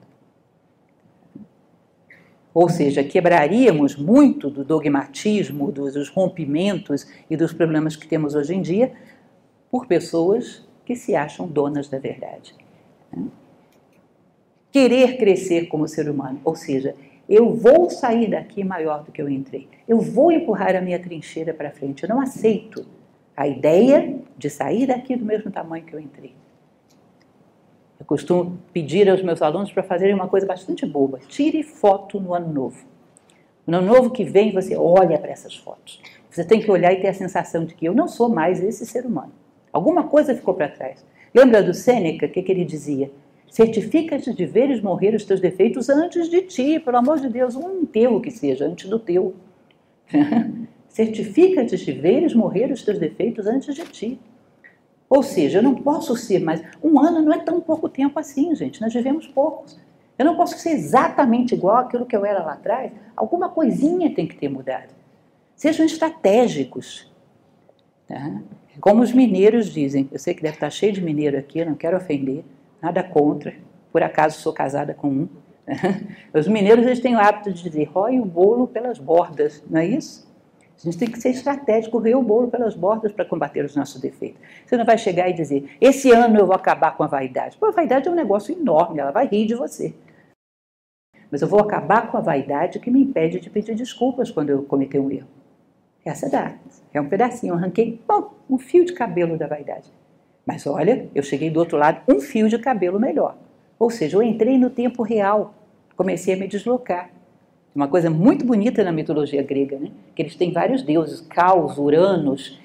Ou seja, quebraríamos muito do dogmatismo, dos rompimentos e dos problemas que temos hoje em dia por pessoas que se acham donas da verdade. Querer crescer como ser humano, ou seja, eu vou sair daqui maior do que eu entrei. Eu vou empurrar a minha trincheira para frente. Eu não aceito a ideia de sair daqui do mesmo tamanho que eu entrei. Eu costumo pedir aos meus alunos para fazerem uma coisa bastante boba. Tire foto no ano novo. No ano novo que vem, você olha para essas fotos. Você tem que olhar e ter a sensação de que eu não sou mais esse ser humano. Alguma coisa ficou para trás. Lembra do Sêneca? O que, que ele dizia? Certifica-te de veres morrer os teus defeitos antes de ti, pelo amor de Deus, um teu que seja, antes do teu. Certifica-te de veres morrer os teus defeitos antes de ti. Ou seja, eu não posso ser mais... Um ano não é tão pouco tempo assim, gente. Nós vivemos poucos. Eu não posso ser exatamente igual àquilo que eu era lá atrás. Alguma coisinha tem que ter mudado. Sejam estratégicos. Tá? Como os mineiros dizem. Eu sei que deve estar cheio de mineiro aqui, eu não quero ofender. Nada contra. Por acaso sou casada com um. Os mineiros eles têm o hábito de dizer, rói o bolo pelas bordas, não é isso? A gente tem que ser estratégico, roer o bolo pelas bordas para combater os nossos defeitos. Você não vai chegar e dizer, esse ano eu vou acabar com a vaidade. Pô, a vaidade é um negócio enorme, ela vai rir de você. Mas eu vou acabar com a vaidade que me impede de pedir desculpas quando eu cometer um erro. Essa dá, é um pedacinho, eu arranquei pum, um fio de cabelo da vaidade. Mas olha, eu cheguei do outro lado, um fio de cabelo melhor. Ou seja, eu entrei no tempo real, comecei a me deslocar. Uma coisa muito bonita na mitologia grega, né? Que eles têm vários deuses, Caos, Uranos,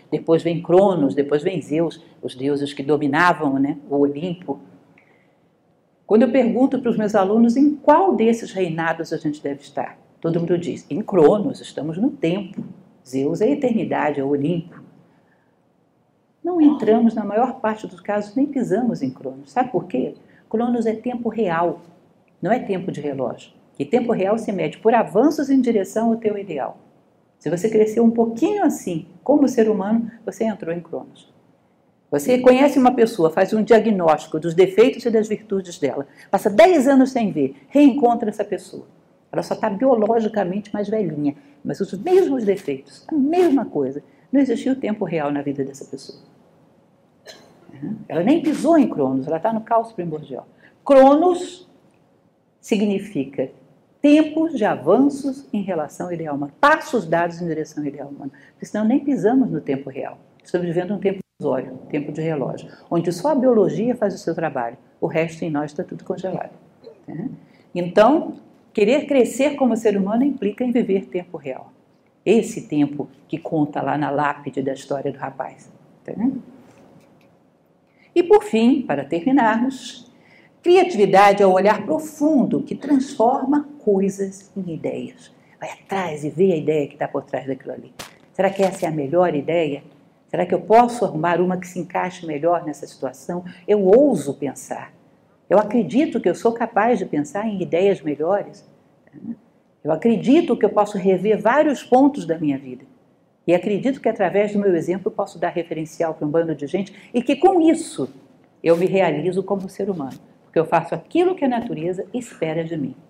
depois vem Cronos, depois vem Zeus, os deuses que dominavam, né, o Olimpo. Quando eu pergunto para os meus alunos em qual desses reinados a gente deve estar, todo mundo diz, em Cronos, estamos no tempo. Zeus é a eternidade, é o Olimpo. Não entramos, na maior parte dos casos, nem pisamos em Cronos. Sabe por quê? Cronos é tempo real, não é tempo de relógio. E tempo real se mede por avanços em direção ao teu ideal. Se você cresceu um pouquinho assim, como ser humano, você entrou em Cronos. Você conhece uma pessoa, faz um diagnóstico dos defeitos e das virtudes dela, passa dez anos sem ver, reencontra essa pessoa. Ela só está biologicamente mais velhinha, mas os mesmos defeitos, a mesma coisa. Não existiu tempo real na vida dessa pessoa. Ela nem pisou em Cronos, ela está no caos primordial. Cronos significa tempos de avanços em relação ao ideal humano, passos dados em direção ao ideal humano, porque senão nem pisamos no tempo real. Estamos vivendo um tempo ilusório, um tempo de relógio, onde só a biologia faz o seu trabalho, o resto em nós está tudo congelado. Então, querer crescer como ser humano implica em viver tempo real. Esse tempo que conta lá na lápide da história do rapaz. E por fim, para terminarmos, criatividade é o olhar profundo que transforma coisas em ideias. Vai atrás e vê a ideia que está por trás daquilo ali. Será que essa é a melhor ideia? Será que eu posso arrumar uma que se encaixe melhor nessa situação? Eu ouso pensar. Eu acredito que eu sou capaz de pensar em ideias melhores. Eu acredito que eu posso rever vários pontos da minha vida. E acredito que através do meu exemplo eu posso dar referencial para um bando de gente e que com isso eu me realizo como ser humano. Porque eu faço aquilo que a natureza espera de mim.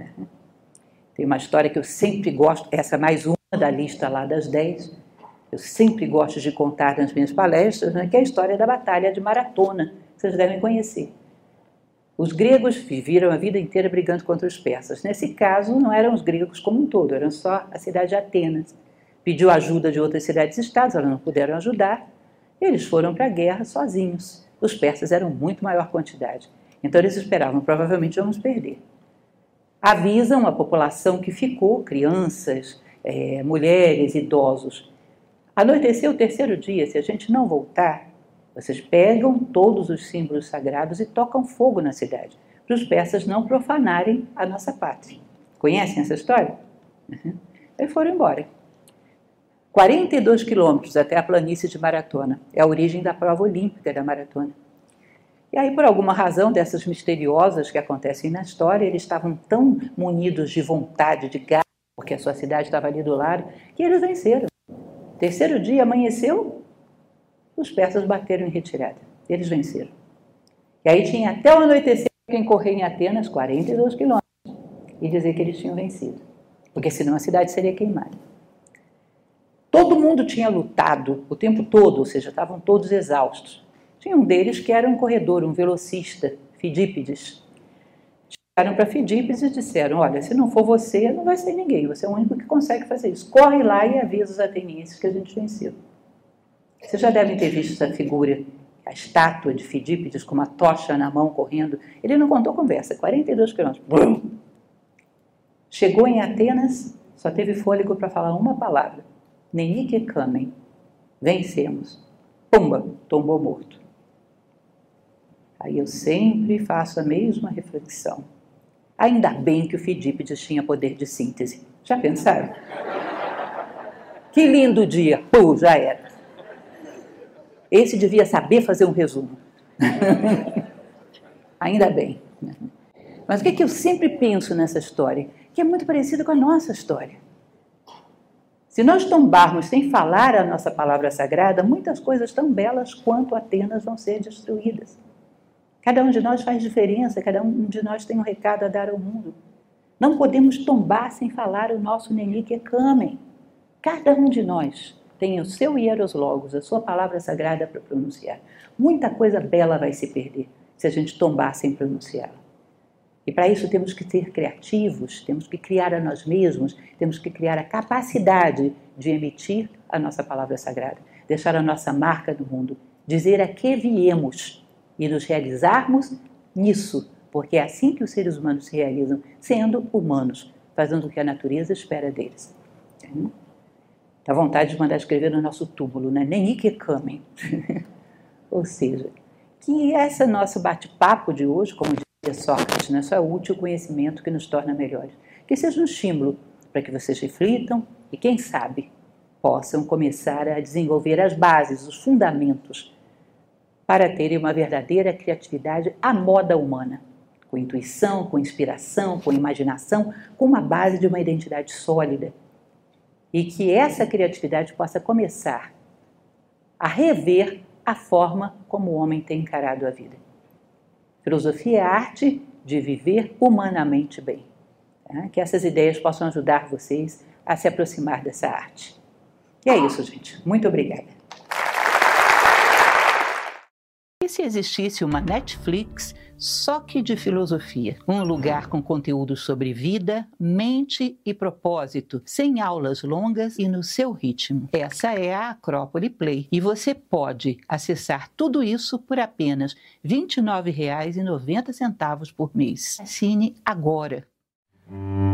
Tem uma história que eu sempre gosto, essa é mais uma da lista lá das dez, eu sempre gosto de contar nas minhas palestras, né, que é a história da Batalha de Maratona, que vocês devem conhecer. Os gregos viveram a vida inteira brigando contra os persas. Nesse caso, não eram os gregos como um todo, eram só a cidade de Atenas. Pediu ajuda de outras cidades-estados, elas não puderam ajudar, e eles foram para a guerra sozinhos. Os persas eram muito maior quantidade, então eles esperavam, provavelmente vamos perder. Avisam a população que ficou, crianças, é, mulheres, idosos. Anoiteceu o terceiro dia, se a gente não voltar, vocês pegam todos os símbolos sagrados e tocam fogo na cidade, para os persas não profanarem a nossa pátria. Conhecem essa história? Uhum. E foram embora. quarenta e dois quilômetros até a planície de Maratona. É a origem da prova olímpica da maratona. E aí, por alguma razão dessas misteriosas que acontecem na história, eles estavam tão munidos de vontade, de garra, porque a sua cidade estava ali do lado, que eles venceram. Terceiro dia, amanheceu, os persas bateram em retirada. Eles venceram. E aí tinha até o anoitecer quem correr em Atenas, quarenta e dois quilômetros, e dizer que eles tinham vencido. Porque senão a cidade seria queimada. Todo mundo tinha lutado o tempo todo, ou seja, estavam todos exaustos. Tinha um deles que era um corredor, um velocista, Fidípides. Chegaram para Fidípides e disseram, olha, se não for você, não vai ser ninguém, você é o único que consegue fazer isso. Corre lá e avisa os atenienses que a gente venceu. Vocês já devem ter visto essa figura, a estátua de Fidípides com uma tocha na mão correndo. Ele não contou conversa, quarenta e dois quilômetros. Brum! Chegou em Atenas, só teve fôlego para falar uma palavra. Nenike Kamen. Vencemos. Pumba, tombou morto. Aí eu sempre faço a mesma reflexão. Ainda bem que o Fidípides tinha poder de síntese. Já pensaram? Que lindo dia. Pô, já era. Esse devia saber fazer um resumo. Ainda bem. Mas o que, é que eu sempre penso nessa história? Que é muito parecida com a nossa história. Se nós tombarmos sem falar a nossa palavra sagrada, muitas coisas tão belas quanto Atenas vão ser destruídas. Cada um de nós faz diferença, cada um de nós tem um recado a dar ao mundo. Não podemos tombar sem falar o nosso Nenike Kamen. Cada um de nós tem o seu hieros logos, a sua palavra sagrada para pronunciar. Muita coisa bela vai se perder se a gente tombar sem pronunciá-la. E para isso temos que ser criativos, temos que criar a nós mesmos, temos que criar a capacidade de emitir a nossa palavra sagrada, deixar a nossa marca no mundo, dizer a que viemos e nos realizarmos nisso, porque é assim que os seres humanos se realizam, sendo humanos, fazendo o que a natureza espera deles. Dá vontade de mandar escrever no nosso túmulo, né? Nem Ike Kamen. Ou seja, que esse nosso bate-papo de hoje, como dizia Sócrates, não é só útil conhecimento que nos torna melhores. Que seja um estímulo para que vocês reflitam e, quem sabe, possam começar a desenvolver as bases, os fundamentos, para terem uma verdadeira criatividade à moda humana, com intuição, com inspiração, com imaginação, com uma base de uma identidade sólida. E que essa criatividade possa começar a rever a forma como o homem tem encarado a vida. Filosofia é a arte de viver humanamente bem. Tá? Que essas ideias possam ajudar vocês a se aproximar dessa arte. E é isso, gente. Muito obrigada. E se existisse uma Netflix só que de filosofia? Um lugar com conteúdo sobre vida, mente e propósito, sem aulas longas e no seu ritmo. Essa é a Acrópole Play. E você pode acessar tudo isso por apenas vinte e nove reais e noventa centavos por mês. Assine agora.